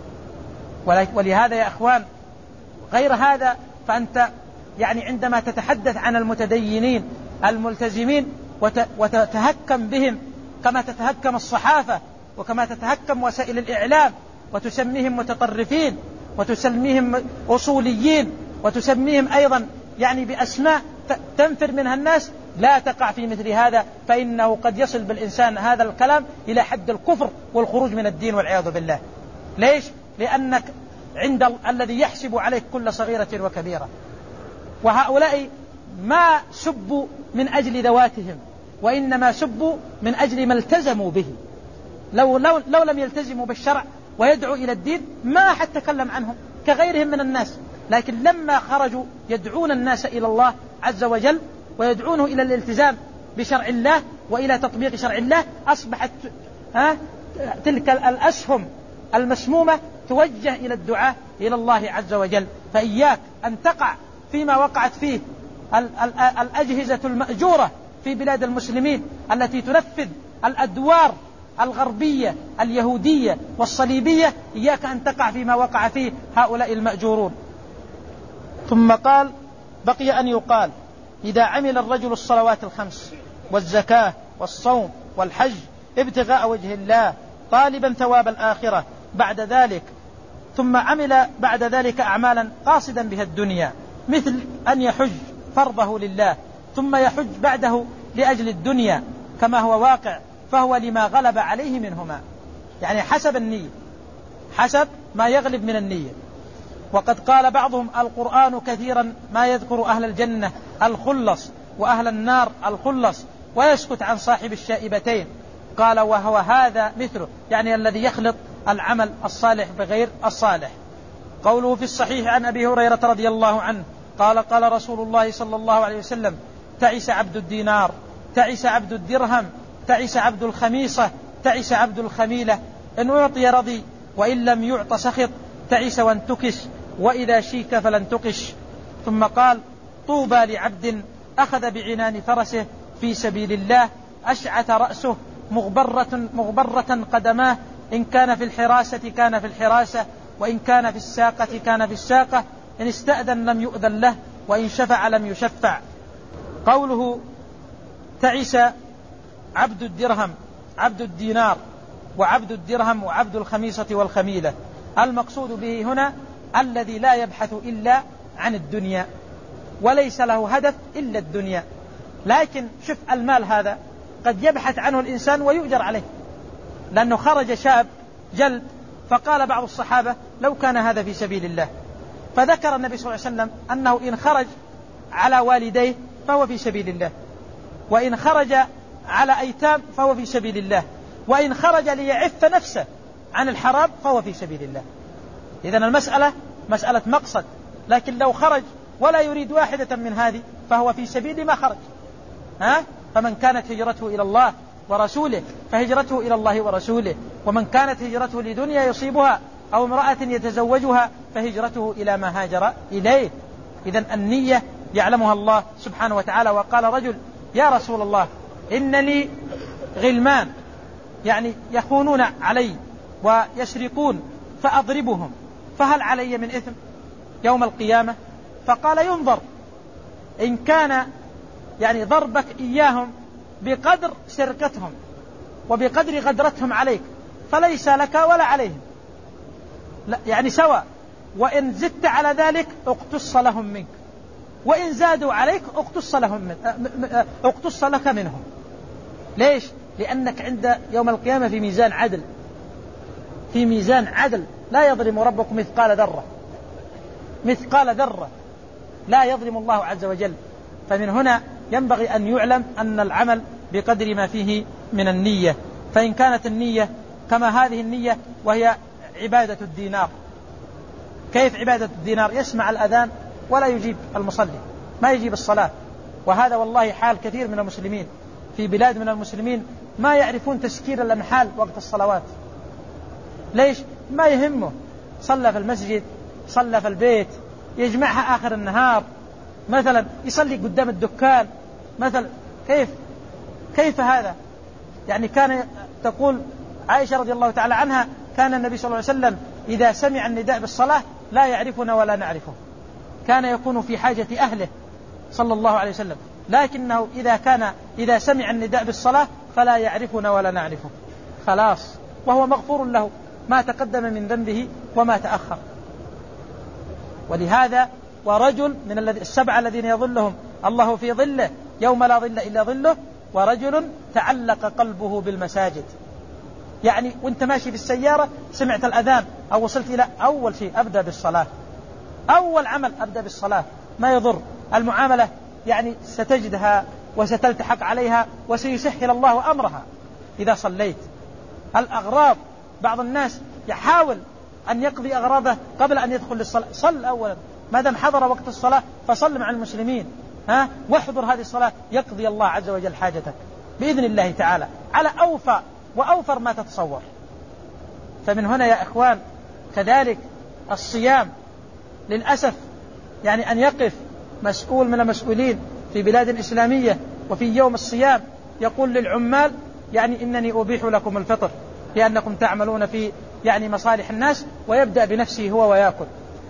ولهذا يا أخوان غير هذا فأنت يعني عندما تتحدث عن المتدينين الملتزمين وتتهكم بهم كما تتهكم الصحافة وكما تتهكم وسائل الإعلام، وتسميهم متطرفين وتسميهم أصوليين وتسميهم أيضا يعني بأسماء تنفر منها الناس، لا تقع في مثل هذا، فإنه قد يصل بالإنسان هذا الكلام إلى حد الكفر والخروج من الدين والعياذ بالله. ليش؟ لأنك عند الذي يحسب عليك كل صغيرة وكبيرة. وهؤلاء ما سبوا من أجل ذواتهم، وإنما سبوا من أجل ما التزموا به. لو, لو, لو لم يلتزموا بالشرع ويدعوا إلى الدين ما حد تكلم عنهم كغيرهم من الناس، لكن لما خرجوا يدعون الناس إلى الله عز وجل ويدعونه إلى الالتزام بشرع الله وإلى تطبيق شرع الله، أصبحت ها تلك الأسهم المسمومة توجه إلى الدعاء إلى الله عز وجل. فإياك أن تقع فيما وقعت فيه الأجهزة المأجورة في بلاد المسلمين التي تنفذ الأدوار الغربية اليهودية والصليبية. إياك أن تقع فيما وقع فيه هؤلاء المأجورون. ثم قال بقي أن يقال إذا عمل الرجل الصلوات الخمس والزكاة والصوم والحج ابتغاء وجه الله طالبا ثواب الآخرة بعد ذلك، ثم عمل بعد ذلك أعمالا قاصدا بها الدنيا، مثل أن يحج فرضه لله ثم يحج بعده لأجل الدنيا كما هو واقع، فهو لما غلب عليه منهما، يعني حسب النية، حسب ما يغلب من النية. وقد قال بعضهم القرآن كثيرا ما يذكر أهل الجنة الخلص وأهل النار الخلص ويسكت عن صاحب الشائبتين. قال وهو هذا مثله، يعني الذي يخلط العمل الصالح بغير الصالح. قوله في الصحيح عن أبي هريرة رضي الله عنه قال قال رسول الله صلى الله عليه وسلم تعس عبد الدينار، تعس عبد الدرهم، تعس عبد الخميصة، تعس عبد الخميلة، إن أعطي رضي وإن لم يعط سخط، تعس وانتكس وإذا شيك فلن تقش. ثم قال طوبى لعبد أخذ بعنان فرسه في سبيل الله أشعث رأسه مغبرة, مغبرة قدماه، إن كان في الحراسة كان في الحراسة، وإن كان في الساقة كان في الساقة، إن استأذن لم يؤذن له، وإن شفع لم يشفع. قوله تعس عبد الدرهم، عبد الدينار وعبد الدرهم وعبد الخميصة والخميلة، المقصود به هنا الذي لا يبحث إلا عن الدنيا وليس له هدف إلا الدنيا. لكن شوف المال هذا قد يبحث عنه الإنسان ويؤجر عليه، لأنه خرج شاب جلد فقال بعض الصحابة لو كان هذا في سبيل الله، فذكر النبي صلى الله عليه وسلم أنه إن خرج على والديه فهو في سبيل الله، وإن خرج على أيتام فهو في سبيل الله، وإن خرج ليعف نفسه عن الحرام فهو في سبيل الله. إذن المسألة مسألة مقصد. لكن لو خرج ولا يريد واحدة من هذه فهو في سبيل ما خرج. ها؟ فمن كانت هجرته إلى الله ورسوله فهجرته إلى الله ورسوله، ومن كانت هجرته لدنيا يصيبها أو امرأة يتزوجها فهجرته إلى ما هاجر إليه. إذن النية يعلمها الله سبحانه وتعالى. وقال رجل: يا رسول الله إن لي غلمان يعني يخونون علي ويسرقون فأضربهم، فهل علي من إثم يوم القيامة؟ فقال: ينظر، إن كان يعني ضربك إياهم بقدر سرقتهم وبقدر غدرتهم عليك فليس لك ولا عليهم، لا يعني سواء، وإن زدت على ذلك اقتص لهم منك، وإن زادوا عليك اقتص لهم من اقتص لك منهم. ليش؟ لأنك عند يوم القيامة في ميزان عدل، في ميزان عدل لا يظلم ربك مثقال ذرة، مثقال ذرة لا يظلم الله عز وجل. فمن هنا ينبغي أن يعلم أن العمل بقدر ما فيه من النية. فإن كانت النية كما هذه النية وهي عبادة الدينار. كيف عبادة الدينار؟ يسمع الأذان ولا يجيب المصلي، ما يجيب الصلاة. وهذا والله حال كثير من المسلمين في بلاد من المسلمين، ما يعرفون تسكير الأنحال وقت الصلوات. ليش؟ ما يهمه، صلى في المسجد، صلى في البيت، يجمعها آخر النهار مثلا، يصلي قدام الدكان مثلا. كيف كيف هذا؟ يعني كان تقول عائشة رضي الله تعالى عنها: كان النبي صلى الله عليه وسلم إذا سمع النداء بالصلاة لا يعرفنا ولا نعرفه، كان يكون في حاجة أهله صلى الله عليه وسلم، لكنه إذا كان إذا سمع النداء بالصلاة فلا يعرفنا ولا نعرفه، خلاص، وهو مغفور له ما تقدم من ذنبه وما تأخر. ولهذا ورجل من السبعة الذين يظلهم الله في ظله يوم لا ظل إلا ظله، ورجل تعلق قلبه بالمساجد. يعني وانت ماشي في السيارة سمعت الأذان أو وصلت إلى أول شيء أبدأ بالصلاة، أول عمل أبدأ بالصلاة، ما يضر المعاملة، يعني ستجدها وستلتحق عليها وسيسهل الله أمرها إذا صليت. الأغراض، بعض الناس يحاول أن يقضي أغراضه قبل أن يدخل للصلاة. صل أولا، ما دام حضر وقت الصلاة فصل مع المسلمين، ها، واحضر هذه الصلاة، يقضي الله عز وجل حاجتك بإذن الله تعالى على أوفى وأوفر ما تتصور. فمن هنا يا إخوان كذلك الصيام للأسف، يعني أن يقف مسؤول من المسؤولين في بلاد إسلامية وفي يوم الصيام يقول للعمال: يعني إنني أبيح لكم الفطر لأنكم تعملون في يعني مصالح الناس، ويبدأ بنفسه هو ويأكل.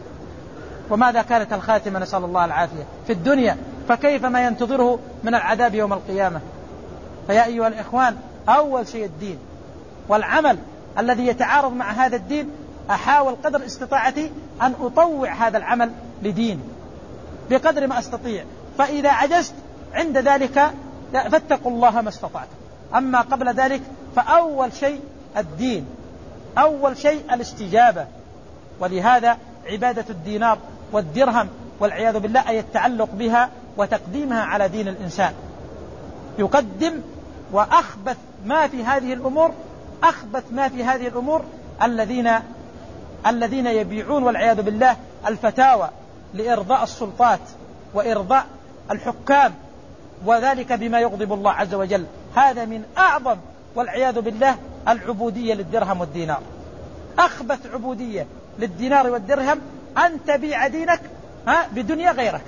وماذا كانت الخاتمة؟ نسأل الله العافية في الدنيا، فكيف ما ينتظره من العذاب يوم القيامة؟ فيا أيها الإخوان، أول شيء الدين والعمل الذي يتعارض مع هذا الدين أحاول قدر استطاعتي أن أطوع هذا العمل لدين بقدر ما أستطيع. فإذا عجزت عند ذلك فاتقوا الله ما استطعتم. أما قبل ذلك فأول شيء الدين، أول شيء الاستجابة. ولهذا عبادة الدينار والدرهم والعياذ بالله أي التعلق بها وتقديمها على دين الإنسان. يقدم، وأخبث ما في هذه الأمور أخبث ما في هذه الأمور الذين الذين يبيعون والعياذ بالله الفتاوى لإرضاء السلطات وإرضاء الحكام، وذلك بما يغضب الله عز وجل. هذا من أعظم والعياذ بالله العبودية للدرهم والدينار. أخبث عبودية للدينار والدرهم أن تبيع دينك ها بدنيا غيرك.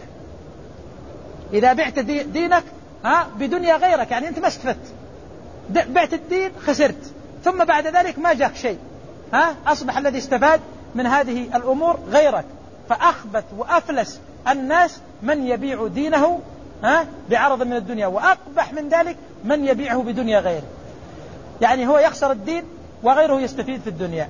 إذا بعت دي دينك ها بدنيا غيرك، يعني أنت ما استفدت، بعت الدين خسرت، ثم بعد ذلك ما جاك شيء، ها أصبح الذي استفاد من هذه الأمور غيرك. فأخبث وأفلس الناس من يبيع دينه ها بعرض من الدنيا، وأقبح من ذلك من يبيعه بدنيا غيره، يعني هو يخسر الدين وغيره يستفيد في الدنيا.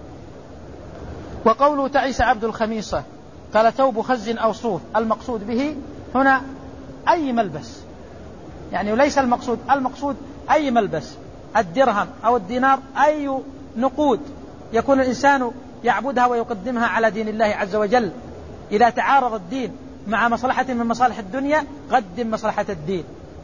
وقوله تعيس عبد الخميصة قال ثوب خز أو صوف، المقصود به هنا أي ملبس، يعني وليس المقصود المقصود أي ملبس، الدرهم أو الدينار أي نقود يكون الإنسان يعبدها ويقدمها على دين الله عز وجل. إذا تعارض الدين مع مصلحة من مصالح الدنيا قدم مصلحة الدين،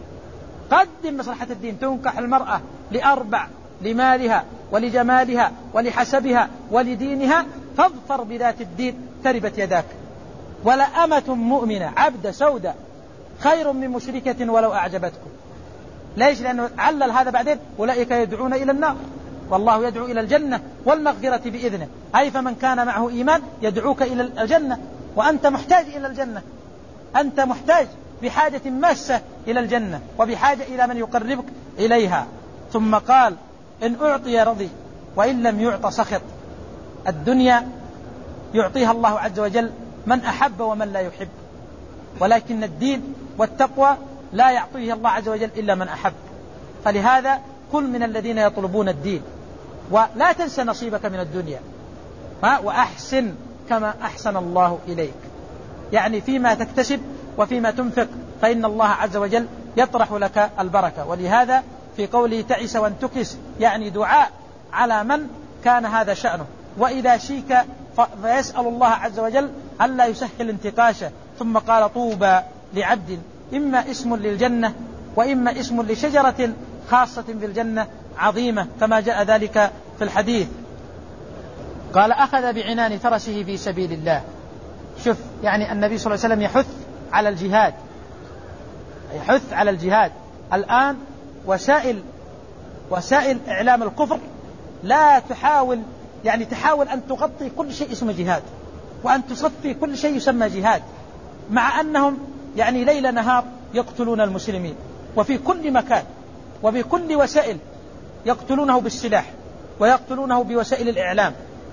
قدم مصلحة الدين. تنكح المرأة لأربع: لمالها ولجمالها ولحسبها ولدينها، فاظفر بذات الدين تربت يداك. ولأمة مؤمنة عبد سودة خير من مشركة ولو أعجبتكم. ليش؟ لأنه علل هذا بعدين أولئك يدعون إلى النار والله يدعو إلى الجنة والمغفرة بإذنه، أي فمن كان معه إيمان يدعوك إلى الجنة، وأنت محتاج إلى الجنة، أنت محتاج بحاجة ماسة إلى الجنة وبحاجة إلى من يقربك إليها. ثم قال إن أعطي رضي وإن لم يعط سخط. الدنيا يعطيها الله عز وجل من أحب ومن لا يحب، ولكن الدين والتقوى لا يعطيه الله عز وجل إلا من أحب. فلهذا كن من الذين يطلبون الدين، ولا تنسى نصيبك من الدنيا، وأحسن كما أحسن الله إليك، يعني فيما تكتسب وفيما تنفق فإن الله عز وجل يطرح لك البركة. ولهذا في قوله تعس وانتكس يعني دعاء على من كان هذا شأنه، وإذا شيك فيسأل الله عز وجل ألا يسهل انتقاشه. ثم قال طوبى لعبد إما اسم للجنة وإما اسم لشجرة خاصة بالجنة عظيمة كما جاء ذلك في الحديث. قال أخذ بعنان فرسه في سبيل الله. شوف يعني النبي صلى الله عليه وسلم يحث على الجهاد، يحث على الجهاد. الآن وسائل وسائل إعلام الكفر لا تحاول يعني تحاول أن تغطي كل شيء اسمه جهاد، وأن تصفي كل شيء يسمى جهاد، مع أنهم يعني ليل نهار يقتلون المسلمين، وفي كل مكان وبكل وسائل يقتلونه بالسلاح ويقتلونه بوسائل الإعلام،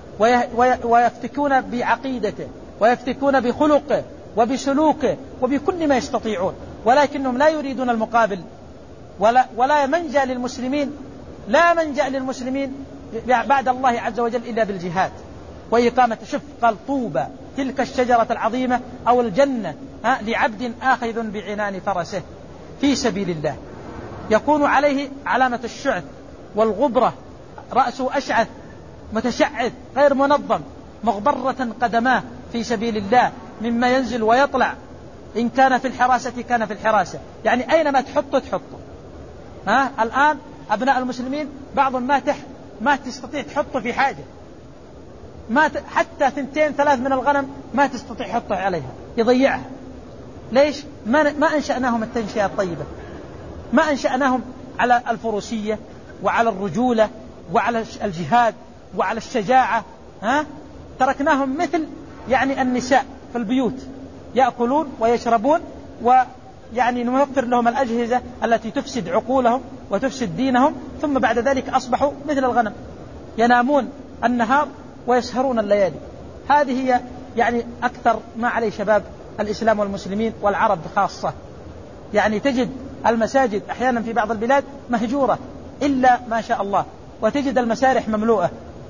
ويفتكون بعقيدته ويفتكون بخلقه وبسلوكه وبكل ما يستطيعون، ولكنهم لا يريدون المقابل. ولا, ولا منجأ للمسلمين لا منجأ للمسلمين بعد الله عز وجل إلا بالجهاد وإقامة. شف قال طوبى تلك الشجرة العظيمة أو الجنة لعبد آخذ بعنان فرسه في سبيل الله، يكون عليه علامة الشعث والغبرة، رأسه أشعث متشعث غير منظم، مغبرة قدماه في سبيل الله مما ينزل ويطلع. إن كان في الحراسة كان في الحراسة، يعني أينما تحطه تحطه. ها الآن أبناء المسلمين بعضهم ما تح ما تستطيع تحطه في حاجة، ما ت... حتى ثنتين ثلاث من الغنم ما تستطيع تحطه عليها، يضيعها. ليش؟ ما, ما أنشأناهم التنشئة الطيبة، ما أنشأناهم على الفروسية وعلى الرجولة وعلى الجهاد وعلى الشجاعة. ها تركناهم مثل يعني النساء في البيوت يأكلون ويشربون، ويعني نوفر لهم الأجهزة التي تفسد عقولهم وتفسد دينهم، ثم بعد ذلك أصبحوا مثل الغنم ينامون النهار ويسهرون الليالي. هذه هي يعني أكثر ما عليه شباب الإسلام والمسلمين والعرب خاصة. يعني تجد المساجد أحيانا في بعض البلاد مهجورة إلا ما شاء الله، وتجد المسارح مملوءة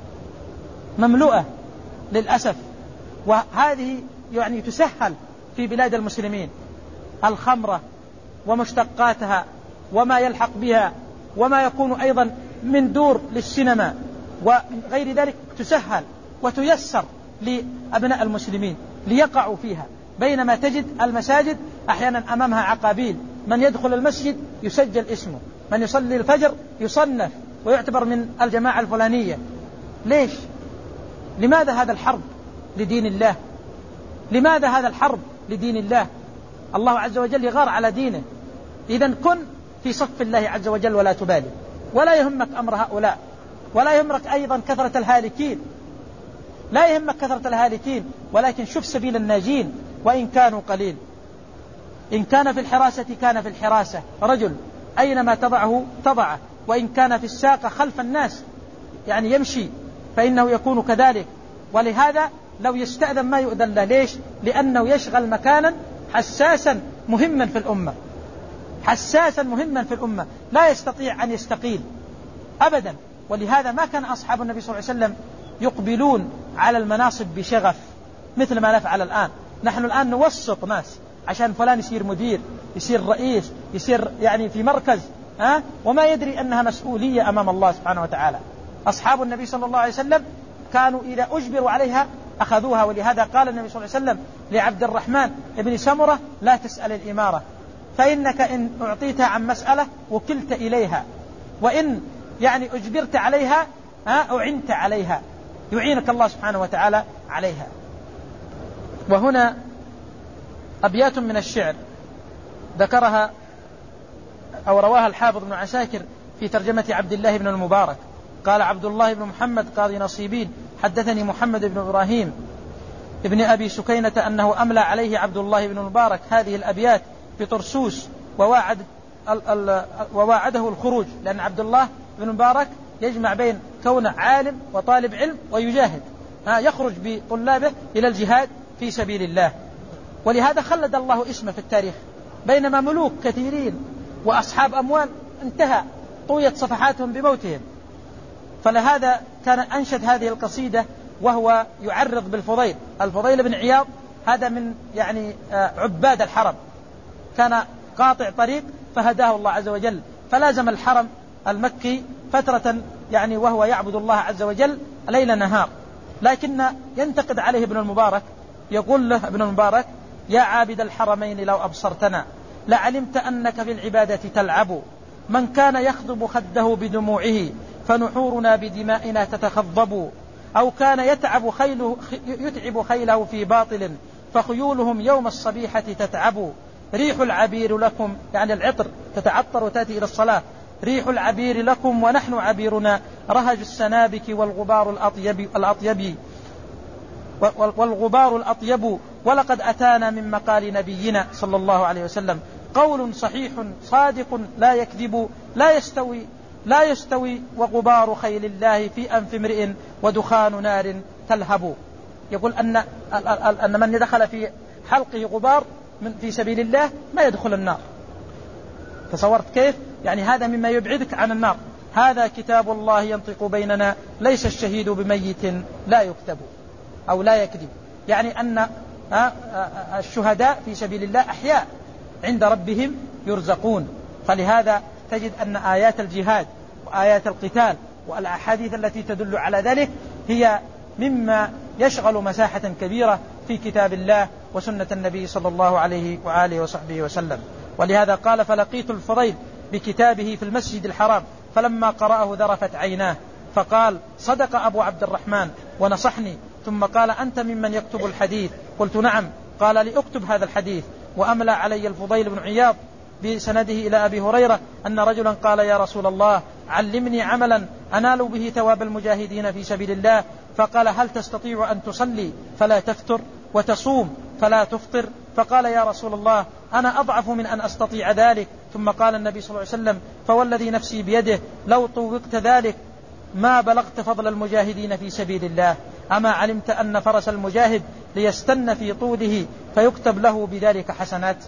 مملوءة للأسف. وهذه يعني تسهل في بلاد المسلمين الخمرة ومشتقاتها وما يلحق بها، وما يكون أيضا من دور للسينما وغير ذلك تسهل وتيسر لأبناء المسلمين ليقعوا فيها، بينما تجد المساجد أحيانا أمامها عقابيل، من يدخل المسجد يسجل اسمه، من يصلي الفجر يصنف ويعتبر من الجماعة الفلانية. ليش؟ لماذا هذا الحرب لدين الله؟ لماذا هذا الحرب لدين الله؟ الله عز وجل يغار على دينه. إذن كن في صف الله عز وجل ولا تبالي، ولا يهمك أمر هؤلاء، ولا يهمك أيضا كثرة الهالكين، لا يهمك كثرة الهالكين، ولكن شوف سبيل الناجين وإن كانوا قليل. إن كان في الحراسة كان في الحراسة رجل أينما تضعه تضعه، وإن كان في الساقة خلف الناس يعني يمشي فإنه يكون كذلك. ولهذا لو يستأذن ما يؤذن له. ليش؟ لأنه يشغل مكانا حساسا مهما في الأمة، حساسا مهما في الأمة، لا يستطيع أن يستقيل أبدا. ولهذا ما كان أصحاب النبي صلى الله عليه وسلم يقبلون على المناصب بشغف مثل ما نفعل الآن. نحن الآن نوسط ناس عشان فلان يصير مدير، يصير رئيس، يصير يعني في مركز، ها؟ وما يدري أنها مسؤولية أمام الله سبحانه وتعالى. أصحاب النبي صلى الله عليه وسلم كانوا إذا أجبروا عليها أخذوها. ولهذا قال النبي صلى الله عليه وسلم لعبد الرحمن بن سمرة لا تسأل الإمارة، فإنك إن أعطيتها عن مسألة وكلت إليها، وإن يعني أجبرت عليها أعنت عليها، يعينك الله سبحانه وتعالى عليها. وهنا أبيات من الشعر ذكرها أو رواها الحافظ بن عساكر في ترجمة عبد الله بن المبارك. قال عبد الله بن محمد قاضي نصيبين حدثني محمد بن إبراهيم ابن أبي سكينة أنه أملى عليه عبد الله بن المبارك هذه الأبيات بطرسوس وواعد وواعده الخروج، لأن عبد الله بن المبارك يجمع بين كونه عالم وطالب علم ويجاهد، يخرج بطلابه إلى الجهاد في سبيل الله، ولهذا خلد الله اسمه في التاريخ. بينما ملوك كثيرين وأصحاب أموال انتهى طويت صفحاتهم بموتهم، فلهذا كان أنشد هذه القصيدة وهو يعرض بالفضيل. الفضيل بن عياض هذا من يعني عباد الحرم، كان قاطع طريق فهداه الله عز وجل، فلازم الحرم المكي فترة يعني وهو يعبد الله عز وجل ليل نهار. لكن ينتقد عليه ابن المبارك، يقول له ابن المبارك: يا عابد الحرمين لو أبصرتنا لعلمت أنك في العبادة تلعب، من كان يخضب خده بدموعه فنحورنا بدمائنا تتخضب، أو كان يتعب خيله, يتعب خيله في باطل فخيولهم يوم الصبيحة تتعب، ريح العبير لكم يعني العطر تتعطر وتأتي إلى الصلاة، ريح العبير لكم ونحن عبيرنا رهج السنابك والغبار الأطيب, الأطيب والغبار الأطيب، ولقد أتانا من مقال نبينا صلى الله عليه وسلم قول صحيح صادق لا يكذب، لا يستوي لا يستوي وغبار خيل الله في أنف امرئ ودخان نار تلهب. يقول أن أن من دخل في حلقه غبار من في سبيل الله ما يدخل النار. تصورت كيف؟ يعني هذا مما يبعدك عن النار. هذا كتاب الله ينطق بيننا ليس الشهيد بميت لا يكتب أو لا يكذب، يعني أن الشهداء في سبيل الله أحياء عند ربهم يرزقون. فلهذا تجد أن آيات الجهاد وآيات القتال والأحاديث التي تدل على ذلك هي مما يشغل مساحة كبيرة في كتاب الله وسنة النبي صلى الله عليه وآله وصحبه وسلم. ولهذا قال: فلقيت الفضيل بكتابه في المسجد الحرام فلما قرأه ذرفت عيناه، فقال: صدق أبو عبد الرحمن ونصحني. ثم قال: أنت ممن يكتب الحديث؟ قلت: نعم. قال: لأكتب هذا الحديث. وأملى علي الفضيل بن عياض بسنده إلى أبي هريرة أن رجلا قال: يا رسول الله علمني عملا أنال به ثواب المجاهدين في سبيل الله. فقال: هل تستطيع أن تصلي فلا تفتر وتصوم فلا تفطر؟ فقال: يا رسول الله أنا أضعف من أن أستطيع ذلك. ثم قال النبي صلى الله عليه وسلم: فوالذي نفسي بيده لو طوقت ذلك ما بلغت فضل المجاهدين في سبيل الله. أما علمت أن فرس المجاهد ليستن في طوله فيكتب له بذلك حسنات؟